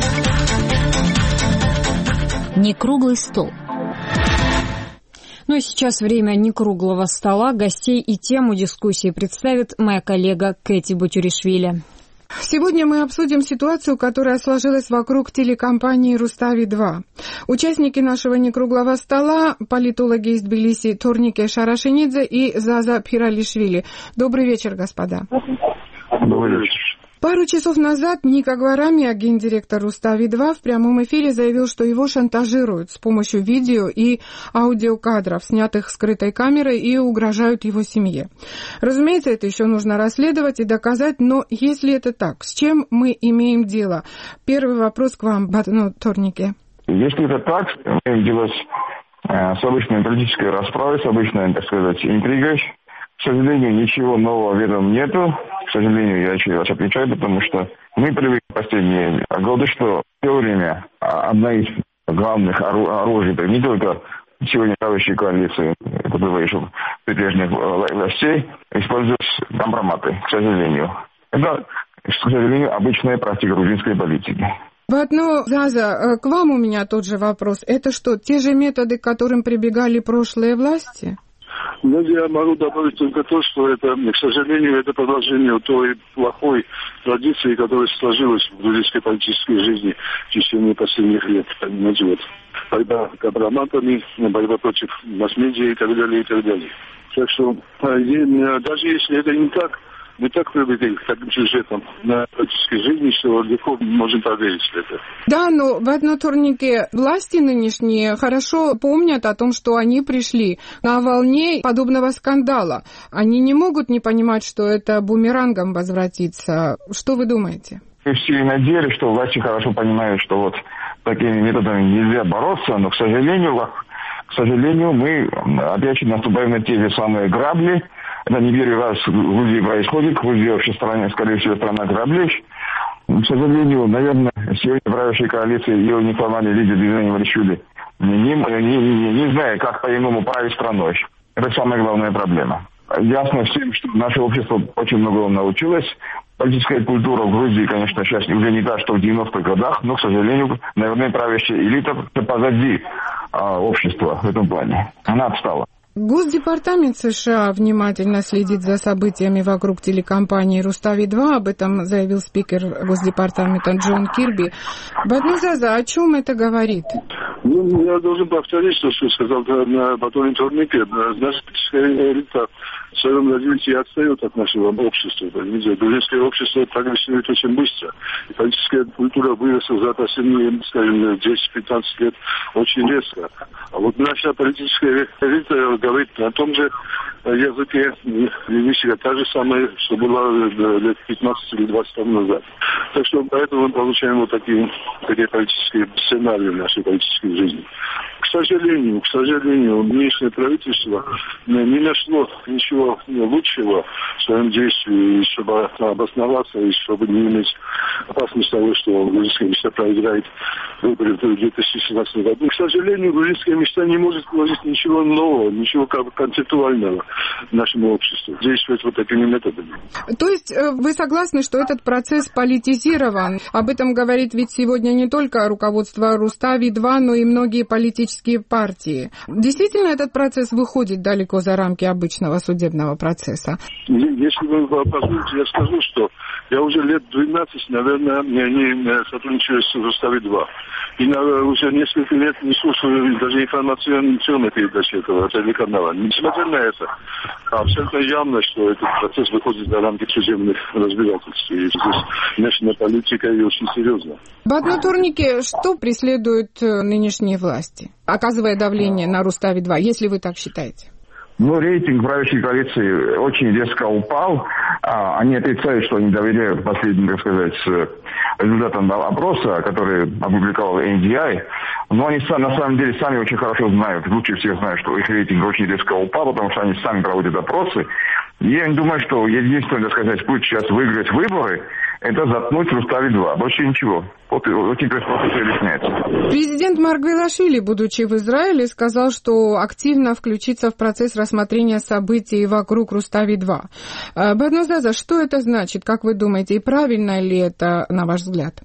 Некруглый стол. Ну и сейчас время некруглого стола. Гостей и тему дискуссии представит моя коллега Кэти Бутюришвили. Сегодня мы обсудим ситуацию, которая сложилась вокруг телекомпании «Рустави два». Участники нашего некруглого стола – политологи из Тбилиси Торнике Шарашинидзе и Заза Пиралишвили. Добрый вечер, господа. Добрый вечер. Пару часов назад Ника Гварами, гендиректор Рустави два, в прямом эфире заявил, что его шантажируют с помощью видео и аудиокадров, снятых скрытой камерой, и угрожают его семье. Разумеется, это еще нужно расследовать и доказать, но если это так, с чем мы имеем дело? Первый вопрос к вам, Батно Торнике. Если это так, мы имеем дело с, с обычной политической расправой, с обычной, так сказать, интригой. К сожалению, ничего нового в этом нету. К сожалению, я еще раз отвечаю, потому что мы привыкли в последние годы, что все время одна из главных оружий, не только сегодня правящей коалиции, это было еще прежних властей, используют компроматы, к сожалению. Это, к сожалению, обычная практика грузинской политики. Батно Заза, к вам у меня тот же вопрос. Это что, те же методы, к которым прибегали прошлые власти? Ну, я могу добавить только то, что это, к сожалению, это продолжение той плохой традиции, которая сложилась в грузинской политической жизни в течение последних лет. Вот. Борьба с компроматами, борьба против масс-медиа и так далее, и так далее. Так что, даже если это не так, мы так привыкли к таким сюжетам на политической жизни, что легко можем поверить в это. Да, но в одном турнике власти нынешние хорошо помнят о том, что они пришли на волне подобного скандала. Они не могут не понимать, что это бумерангом возвратится. Что вы думаете? Мы все надеялись, что власти хорошо понимают, что вот такими методами нельзя бороться, но, к сожалению, к сожалению, мы опять наступаем на те же самые грабли. Это не первый раз в Грузии происходит. Грузия вообще страна, скорее всего, страна граблей. К сожалению, наверное, сегодня правящая коалиция и ее неформальный лидер движения Варичули не, не, не, не знает, как по-иному править страной. Это самая главная проблема. Ясно всем, что наше общество очень многого научилось. Политическая культура в Грузии, конечно, сейчас уже не та, что в девяностых годах, но, к сожалению, наверное, правящая элита позади а, общества в этом плане. Она отстала. Госдепартамент США внимательно следит за событиями вокруг телекомпании Рустави два, об этом заявил спикер Госдепартамента Джон Кирби. Батнузаза, о чем это говорит? Ну, я должен повторить то, что сказал на Батоне Турнике. Наша элита в своем развитии отстает от нашего общества. Грузинское общество прогрессирует очень быстро. И политическая культура выросла за последние, скажем, десять-пятнадцать лет очень резко. А вот наша политическая элита говорит на том же языке, вещи та же самая, что было лет пятнадцать или двадцать тому назад. Так что поэтому мы получаем вот такие, такие политические сценарии в нашей политической жизни. К сожалению, к сожалению, нынешнее правительство не нашло ничего лучшего в своем действии, чтобы обосноваться и чтобы не иметь опасность того, что грузинская мечта проиграет выборы в две тысячи шестнадцатом году. К сожалению, грузинская мечта не может вложить ничего нового, ничего концептуального нашему обществу. Действовать вот такими методами. То есть вы согласны, что этот процесс политизирован? Об этом говорит ведь сегодня не только руководство Рустави два, но и многие политические партии. Действительно, этот процесс выходит далеко за рамки обычного судебного процесса? Если вы позволите, я скажу, что я уже лет двенадцать, наверное, не сотрудничаю с Рустави два. И на, уже несколько лет не слушаю даже информационной передачи этого телеканала. Несмотря на это, абсолютно явно, что этот процесс выходит за рамки судебных разбирательств. И здесь внешняя политика и очень серьезно. Батно Турнике, что преследуют нынешние власти, оказывая давление на Рустави два, если вы так считаете? Ну, рейтинг правящей коалиции очень резко упал. А, они отрицают, что они доверяют последним, так сказать, результатам опроса, который опубликовал эн ди ай. Но они на самом деле сами очень хорошо знают, лучше всех знают, что их рейтинг очень резко упал, потому что они сами проводят опросы. И я думаю, что единственный, так сказать, путь сейчас выиграть выборы, это заткнуть Рустави два. Больше ничего. Вот очень просто все объясняется. Президент Маргвелашвили, будучи в Израиле, сказал, что активно включится в процесс рассмотрения событий вокруг Рустави два. Батнузаза, что это значит, как вы думаете, и правильно ли это, на ваш взгляд? Ну,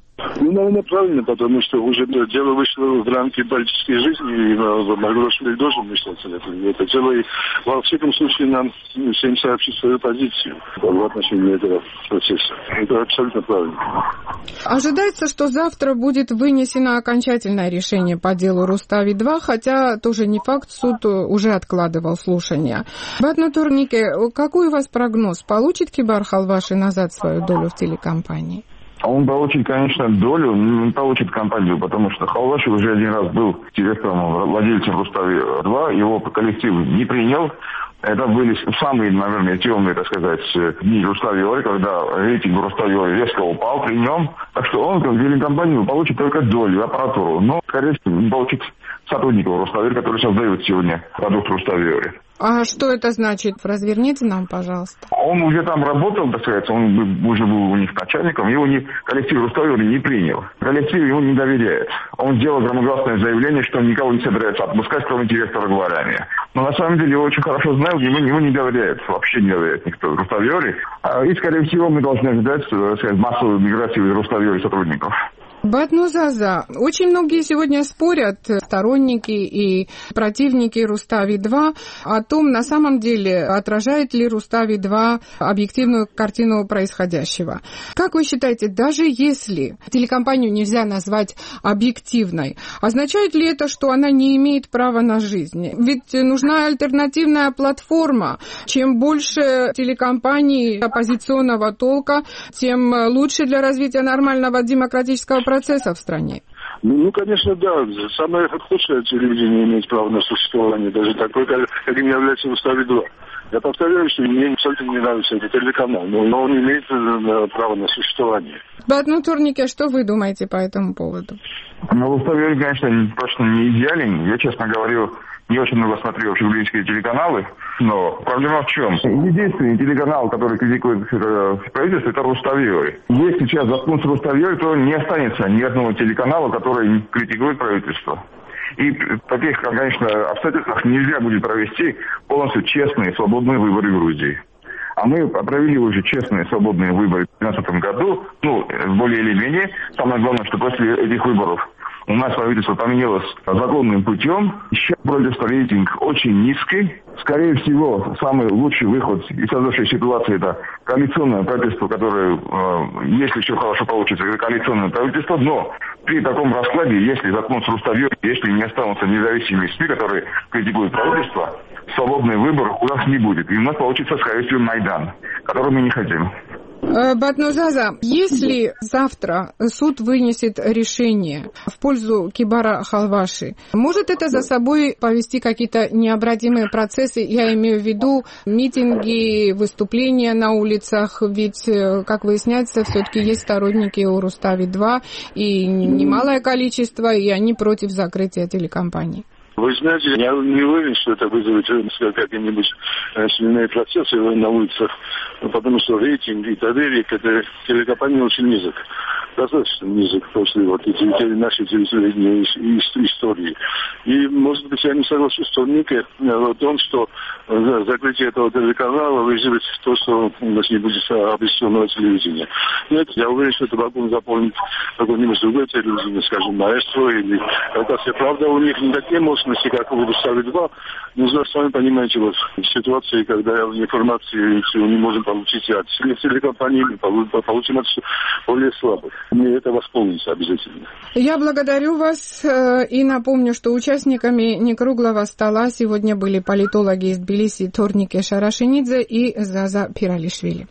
Ну, наверное, правильно, потому что уже дело вышло в рамки политической жизни, и Маргулашвили должен вмешаться в это. это дело, и во всяком случае нам всем сообщить свою позицию в отношении этого процесса. Это абсолютно правильно. Ожидается, что завтра будет вынесено окончательное решение по делу Рустави-два, хотя тоже не факт, суд уже откладывал слушания. Батну Турнике, какой у вас прогноз? Получит Кибар Халваши назад свою долю в телекомпании? Он получит, конечно, долю, но не получит компанию, потому что Халваши уже один раз был директором, владельцем Рустави-два, его коллектив не принял. Это были самые, наверное, темные, так сказать, дни Рустави-Ори, когда рейтинг Рустави-Ори резко упал при нем. Так что он, как телекомпания, получит только долю, аппаратуру, но, скорее всего, не получит сотрудников Рустави-Ори, которые создают сегодня продукт Рустави-Ори. А что это значит? Разверните нам, пожалуйста. Он уже там работал, так сказать, он уже был у них начальником, его не, коллектив Рустави-Ори не принял. Коллектив ему не доверяет. Он сделал громогласное заявление, что он никого не собирается отпускать, кроме директора Гварями. Но на самом деле его очень хорошо знают, ему, ему не доверяет, вообще не доверяет никто Рустави-Ори. И, скорее всего, мы должны ожидать, так сказать, массовую миграцию из Рустави-Ори сотрудников. Батнузаза, очень многие сегодня спорят, сторонники и противники Рустави-два, о том, на самом деле, отражает ли Рустави-два объективную картину происходящего. Как вы считаете, даже если телекомпанию нельзя назвать объективной, означает ли это, что она не имеет права на жизнь? Ведь нужна альтернативная платформа. Чем больше телекомпаний оппозиционного толка, тем лучше для развития нормального демократического процесса в стране. Ну, ну, конечно, да. Самое худшее телевидение имеет право на существование, даже такое, как, как им является Рустави-два. Я повторяю, что мне абсолютно не нравится этот телеканал, но, но он имеет право на существование. Батну Турнике, что вы думаете по этому поводу? Ну, Рустави, конечно, точно не идеален. Я, честно говорю, не очень много смотрю вообще украинские телеканалы, но проблема в чем? Единственный телеканал, который критикует правительство, это Рустави. Если сейчас заткнуться Рустави, то не останется ни одного телеканала, который критикует правительство. И в таких, конечно, обстоятельствах нельзя будет провести полностью честные, свободные выборы в Грузии. А мы провели уже честные, свободные выборы в две тысячи двенадцатом году, ну, более или менее. Самое главное, что после этих выборов у нас правительство поменялось законным путем. Сейчас правительство рейтинг очень низкий. Скорее всего, самый лучший выход из создавшейся ситуации – это коалиционное правительство, которое, если все хорошо получится, это коалиционное правительство. Но при таком раскладе, если заткнутся Рустави, если не останутся независимые СМИ, которые критикуют правительство, свободный выбор у нас не будет. И у нас получится, скорее всего, Майдан, который мы не хотим. Батнузаза, если завтра суд вынесет решение в пользу Кибара Халваши, может это за собой повести какие-то необратимые процессы? Я имею в виду митинги, выступления на улицах, ведь, как выясняется, все-таки есть сторонники у Рустави-два, и немалое количество, и они против закрытия телекомпании. Вы знаете, я не уверен, что это вызовет какие-нибудь сильные процессы на улицах, потому что рейтинг и доверие к этой телекомпании очень низок. Достаточно низок после вот этой нашей телевизионной истории. И, может быть, я не соглашусь с Турнике о том, что закрытие этого телеканала вызовет то, что у нас не будет оппозиционного телевидения. Нет, я уверен, что это Баку заполнит какое-нибудь другое телевидение, скажем, Маэстро или «Кавказская правда». У них не такие мощности, как у Рустави-два. Но, сами понимаете, вот в ситуации, когда информацию не можем получить от телекомпании, мы получим от более слабых. Мне это восполнится обязательно. Я благодарю вас и напомню, что участниками некруглого стола сегодня были политологи из Тбилиси Турнике Шарашинидзе и Заза Пиралишвили.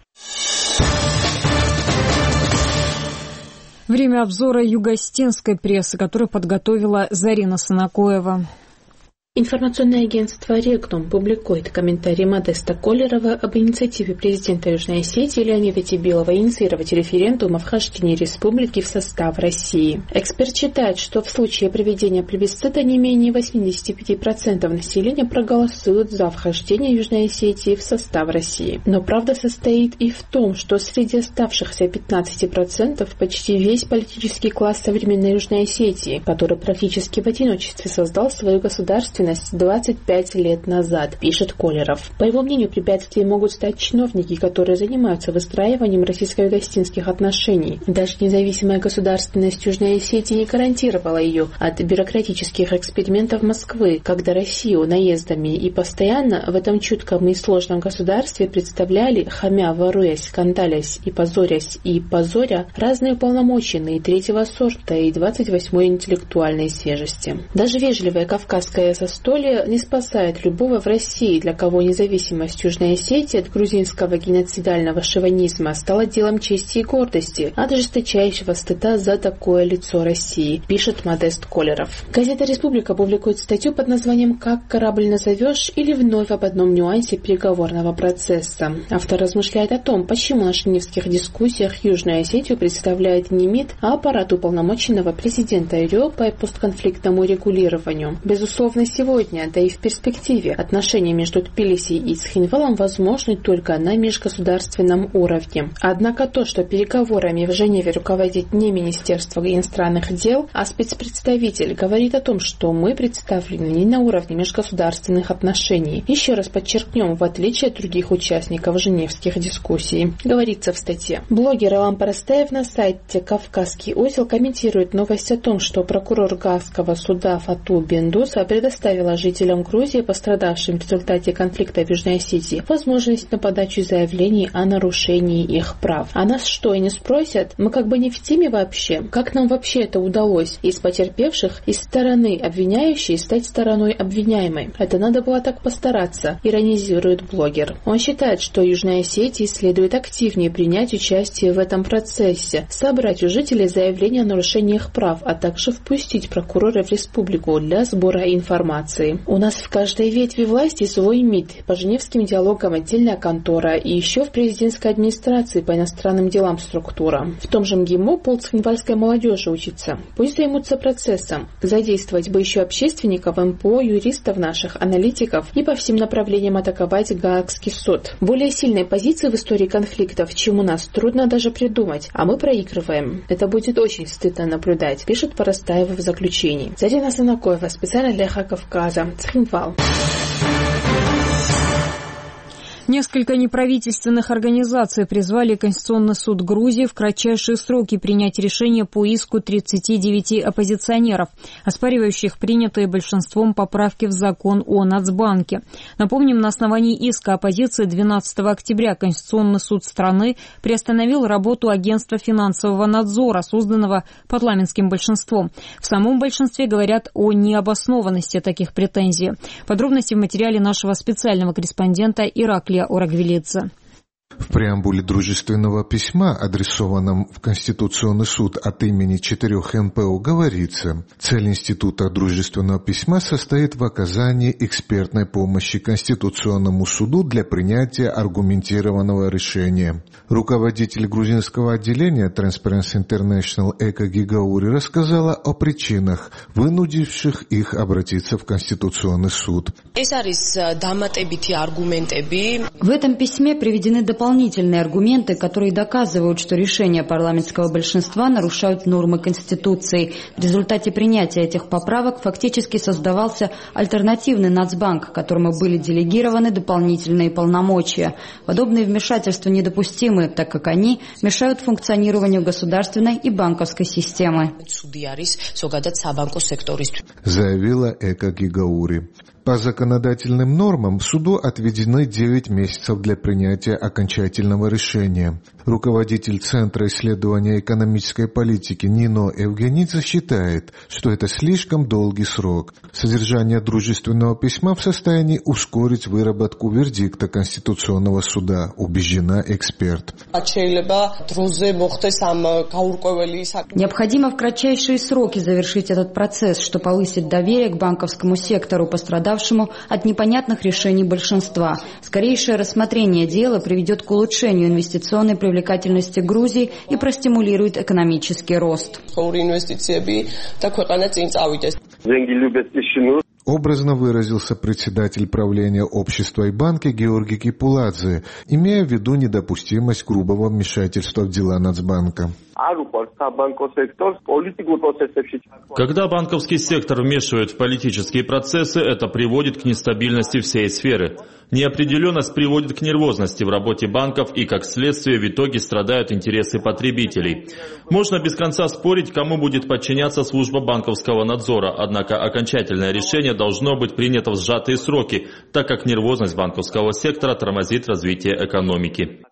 Время обзора юго-осетинской прессы, которую подготовила Зарина Санакоева. Информационное агентство «Регнум» публикует комментарий Модеста Колерова об инициативе президента Южной Осетии Леонида Тибилова инициировать референдум о вхождении республики в состав России. Эксперт считает, что в случае проведения плебисцита не менее восемьдесят пять процентов населения проголосуют за вхождение Южной Осетии в состав России. Но правда состоит и в том, что среди оставшихся пятнадцати процентов почти весь политический класс современной Южной Осетии, который практически в одиночестве создал свое государство, ответственность двадцать пять лет назад, пишет Колеров. По его мнению, препятствием могут стать чиновники, которые занимаются выстраиванием российско-югославских отношений. Даже независимая государственность Южной Осетии не гарантировала ее от бюрократических экспериментов Москвы, когда Россию наездами и постоянно в этом чутком и сложном государстве представляли, хамя, воруясь, скандалясь и позорясь и позоря, разные уполномоченные третьего сорта и двадцать восьмой интеллектуальной свежести. Даже вежливое кавказское застолье не спасает любого в России, для кого независимость Южной Осетии от грузинского геноцидального шовинизма стала делом чести и гордости, от жесточайшего стыда за такое лицо России, пишет Модест Колеров. Газета «Республика» публикует статью под названием «Как корабль назовешь» или вновь об одном нюансе переговорного процесса. Автор размышляет о том, почему на женевских дискуссиях Южную Осетию представляет не МИД, а аппарат уполномоченного президента РИО по постконфликтному регулированию. Безусловно, сегодня, да и в перспективе, отношения между Тбилиси и Цхинвалом возможны только на межгосударственном уровне. Однако то, что переговорами в Женеве руководит не Министерство иностранных дел, а спецпредставитель, говорит о том, что мы представлены не на уровне межгосударственных отношений. Еще раз подчеркнем, в отличие от других участников женевских дискуссий. Говорится в статье. Блогер Алан Парастаев на сайте «Кавказский узел» комментирует новость о том, что прокурор Гаагского суда Фату Бендуса предоставила жителям Грузии, пострадавшим в результате конфликта в Южной Осетии, возможность на подачу заявлений о нарушении их прав. А нас что, и не спросят? Мы как бы не в теме вообще. Как нам вообще это удалось? Из потерпевших, из стороны обвиняющей стать стороной обвиняемой. Это надо было так постараться, иронизирует блогер. Он считает, что Южной Осетии следует активнее принять участие в этом процессе, собрать у жителей заявления о нарушении их прав, а также впустить прокурора в республику для сбора информации. У нас в каждой ветви власти свой МИД, по женевским диалогам отдельная контора и еще в президентской администрации по иностранным делам структура. В том же МГИМО полцхинвальской молодежи учится. Пусть займутся процессом. Задействовать бы еще общественников, эм пэ о, юристов наших, аналитиков и по всем направлениям атаковать Гаагский суд. Более сильной позиции в истории конфликтов, чем у нас, трудно даже придумать, а мы проигрываем. Это будет очень стыдно наблюдать, пишет Парастаева в заключении. Зарина Санакоева, специально для Эхо Кавказа, Цхинвал. Несколько неправительственных организаций призвали Конституционный суд Грузии в кратчайшие сроки принять решение по иску тридцати девяти оппозиционеров, оспаривающих принятые большинством поправки в закон о Нацбанке. Напомним, на основании иска оппозиции двенадцатого октября Конституционный суд страны приостановил работу агентства финансового надзора, созданного парламентским большинством. В самом большинстве говорят о необоснованности таких претензий. Подробности в материале нашего специального корреспондента Ираклия Орагвелидзе. В преамбуле дружественного письма, адресованном в Конституционный суд от имени четырех эн пэ о, говорится: цель Института дружественного письма состоит в оказании экспертной помощи Конституционному суду для принятия аргументированного решения. Руководитель грузинского отделения Transparency International Эка Гигаури рассказала о причинах, вынудивших их обратиться в Конституционный суд. В этом письме приведены дополнительные аргументы, которые доказывают, что решения парламентского большинства нарушают нормы Конституции. В результате принятия этих поправок фактически создавался альтернативный Нацбанк, которому были делегированы дополнительные полномочия. Подобные вмешательства недопустимы, так как они мешают функционированию государственной и банковской системы. Заявила Эка Гигаури. По законодательным нормам суду отведены девять месяцев для принятия окончательного решения. Руководитель Центра исследования экономической политики Нино Евгенидзе считает, что это слишком долгий срок. Содержание дружественного письма в состоянии ускорить выработку вердикта Конституционного суда, убеждена эксперт. Необходимо в кратчайшие сроки завершить этот процесс, что повысит доверие к банковскому сектору, пострадавшему от непонятных решений большинства. Скорейшее рассмотрение дела приведет к улучшению инвестиционной привлекательности Грузии и простимулирует экономический рост. Деньги любят тишину. Образно выразился председатель правления общества и банка Георгий Кипуладзе, имея в виду недопустимость грубого вмешательства в дела Нацбанка. Когда банковский сектор вмешивает в политические процессы, это приводит к нестабильности всей сферы. Неопределенность приводит к нервозности в работе банков и, как следствие, в итоге страдают интересы потребителей. Можно без конца спорить, кому будет подчиняться служба банковского надзора, однако окончательное решение должно быть принято в сжатые сроки, так как нервозность банковского сектора тормозит развитие экономики.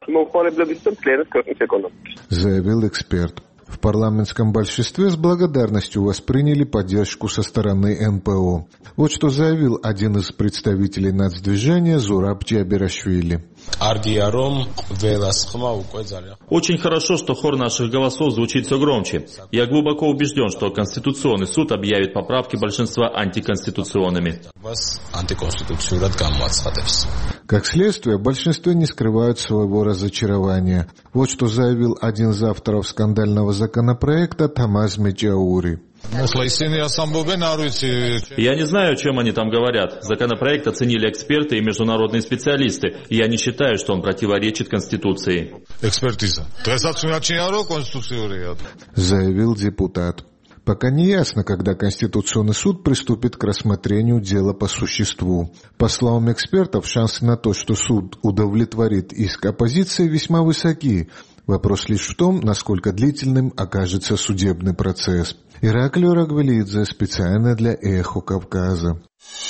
Заявил эксперт. В парламентском большинстве с благодарностью восприняли поддержку со стороны эн пэ о. Вот что заявил один из представителей нацдвижения Зураб Джабирашвили. Очень хорошо, что хор наших голосов звучит все громче. Я глубоко убежден, что Конституционный суд объявит поправки большинства антиконституционными. Как следствие, в большинстве не скрывают своего разочарования. Вот что заявил один из авторов скандального законопроекта Тамаз Меджаури. Я не знаю, о чем они там говорят. Законопроект оценили эксперты и международные специалисты. И я не считаю, что он противоречит Конституции. Экспертиза. Заявил депутат. Пока не ясно, когда Конституционный суд приступит к рассмотрению дела по существу. По словам экспертов, шансы на то, что суд удовлетворит иск оппозиции, весьма высоки. Вопрос лишь в том, насколько длительным окажется судебный процесс. Ираклий Рагвелидзе, специально для «Эхо Кавказа».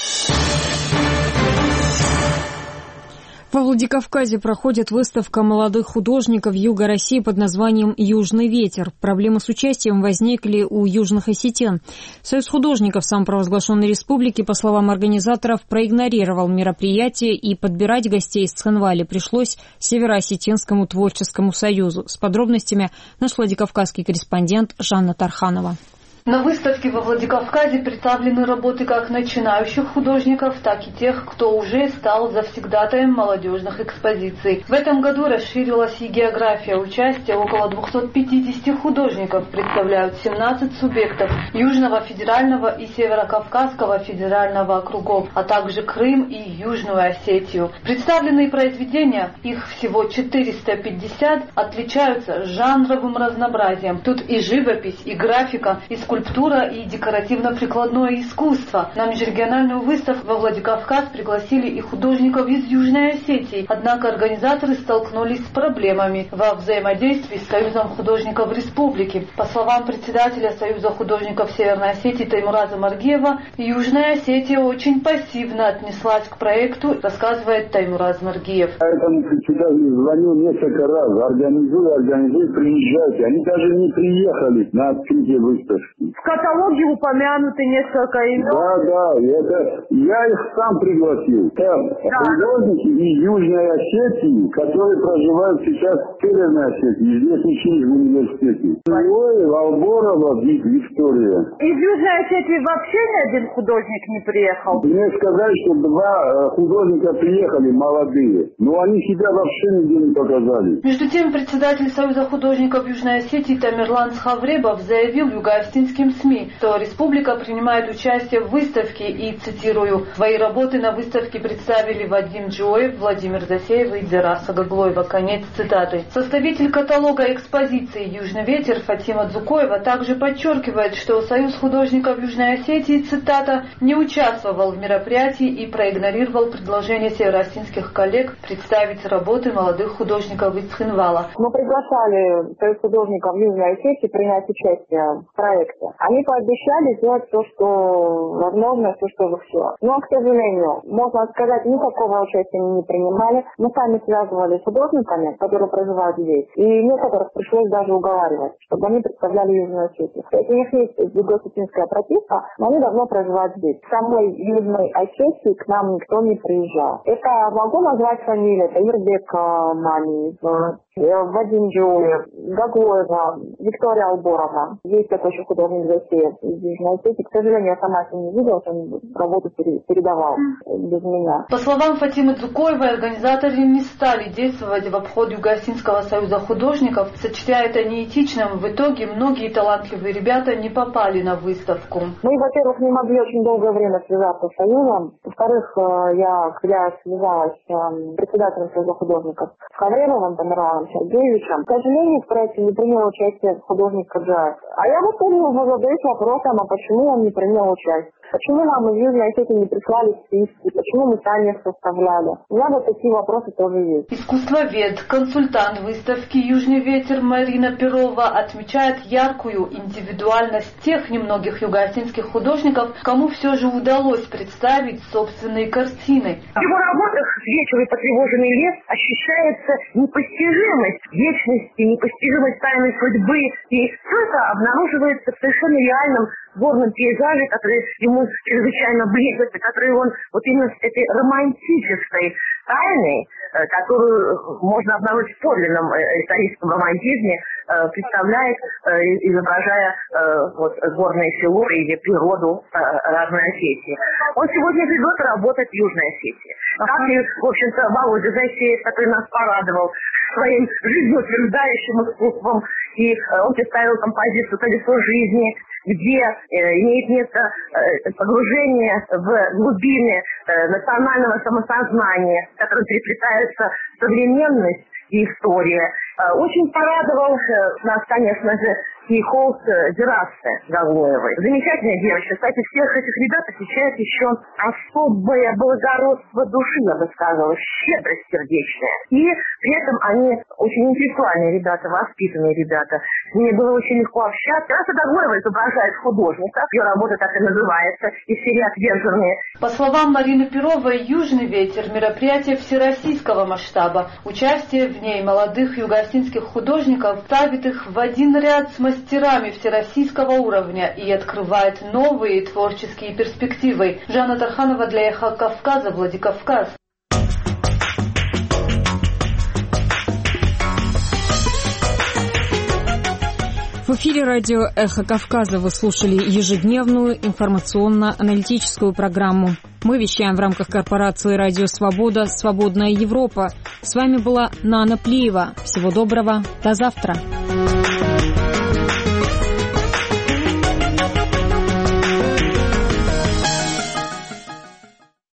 Во Владикавказе проходит выставка молодых художников Юга России под названием «Южный ветер». Проблемы с участием возникли у южных осетин. Союз художников самопровозглашенной республики, по словам организаторов, проигнорировал мероприятие, и подбирать гостей из Цхинвали пришлось Североосетинскому творческому союзу. С подробностями наш владикавказский корреспондент Жанна Тарханова. На выставке во Владикавказе представлены работы как начинающих художников, так и тех, кто уже стал завсегдатаем молодежных экспозиций. В этом году расширилась и география участия. Около двухсот пятидесяти художников представляют семнадцать субъектов Южного федерального и Северокавказского федерального округов, а также Крым и Южную Осетию. Представленные произведения, их всего четыреста пятьдесят, отличаются жанровым разнообразием. Тут и живопись, и графика, и скульптура. Скульптура и декоративно-прикладное искусство. На межрегиональную выставку во Владикавказ пригласили и художников из Южной Осетии. Однако организаторы столкнулись с проблемами во взаимодействии с Союзом художников республики. По словам председателя Союза художников Северной Осетии Таймураза Маргиева, Южная Осетия очень пассивно отнеслась к проекту, рассказывает Таймураз Маргиев. Поэтому сюда звонил несколько раз. Организуй, организуй, приезжайте. Они даже не приехали на открытие выставки. В каталоге упомянуты несколько имен. Да, да, это я их сам пригласил. Там да. Художники из Южной Осетии, которые проживают сейчас в Северной Осетии, здесь учились в университете. Ой, Алборова, Виктория. Из Южной Осетии вообще ни один художник не приехал? Мне сказали, что два художника приехали, молодые, но они себя вообще нигде не показали. Между тем, председатель Союза художников Южной Осетии Тамерлан Схавребов заявил югоостинским СМИ, что республика принимает участие в выставке и, цитирую, «Свои работы на выставке представили Вадим Джоев, Владимир Засеев и Дзераса Гаглоева». Конец цитаты. Составитель каталога экспозиции «Южный ветер» Фатима Дзукоева также подчеркивает, что Союз художников Южной Осетии, цитата, «не участвовал в мероприятии и проигнорировал предложение североосетинских коллег представить работы молодых художников из Цхинвала». Мы приглашали Союз художников Южной Осетии принять участие в проекте. Они пообещали сделать все, что возможно, все, что в силах. Но, к сожалению, можно сказать, никакого участия они не принимали. Мы сами связывались с художниками, которые проживают здесь. И некоторых пришлось даже уговаривать, чтобы они представляли Южную Осетию. То есть у них есть юго-осетинская прописка, но они давно проживают здесь. В самой Южной Осетии к нам никто не приезжал. Это могу назвать фамилию. Это Ирбек Мани из Вадим Джоуи, Гаглоева, Виктория Алборова. Есть такой еще художник из России, из Южной Осетии. К сожалению, я сама с ним не видела, он работу передавал без меня. По словам Фатимы Дзукоевой, организаторы не стали действовать в обход Юго-Осетинского союза художников, сочтя это неэтичным. В итоге многие талантливые ребята не попали на выставку. Мы, во-первых, не могли очень долгое время связаться с союзом. Во-вторых, я, когда связалась с председателем союза художников Хавремовым Тамерланом Сергеевичем, к сожалению, в проекте не принял участие художник Каджаев. А я вот помню, задаюсь вопросом, а почему он не принял участие? Почему нам из Южной Осетии не прислали списки? Почему мы сами их составляли? У меня вот такие вопросы тоже есть. Искусствовед, консультант выставки «Южный ветер» Марина Перова отмечает яркую индивидуальность тех немногих юго-осетинских художников, кому все же удалось представить собственные картины. В его работах «Вечер и потревоженный лес» ощущается непостижимость вечности, непостижимость тайной судьбы. И все это обнаруживается в совершенно реальном горном пейзаже, который ему чрезвычайно близок, и который он вот именно с этой романтической тайной, которую можно обнаружить в подлинном историческом романтизме, представляет, изображая вот, горные село или природу родной Осетии. Он сегодня живет и работает в Южной Осетии. Как и, в общем-то, Володя Зайсеев, который нас порадовал своим жизнеутверждающим искусством, и он представил композицию «Колесо жизни», где э, имеет место э, погружение в глубины э, национального самосознания, в котором переплетаются современность и история. Э, очень порадовал э, нас, конечно же, и холст Дерасты Гаглоевой. Замечательная девочка. Кстати, всех этих ребят отличает еще особое благородство души, я бы сказала, щедрость сердечная. И при этом они очень интеллектуальные ребята, воспитанные ребята. С ними было очень легко общаться. Дерасты Гаглоева изображает художника. Ее работа так и называется, из серии «Отверженные». По словам Марины Перовой, «Южный ветер» – мероприятие всероссийского масштаба. Участие в ней молодых юго-осетинских художников ставит их в один ряд с мастерами всероссийского уровня и открывает новые творческие перспективы. Жанна Тарханова для «Эхо Кавказа», Владикавказ. В эфире радио «Эхо Кавказа» вы слушали ежедневную информационно-аналитическую программу. Мы вещаем в рамках корпорации «Радио Свобода. Свободная Европа». С вами была Нана Плиева. Всего доброго. До завтра.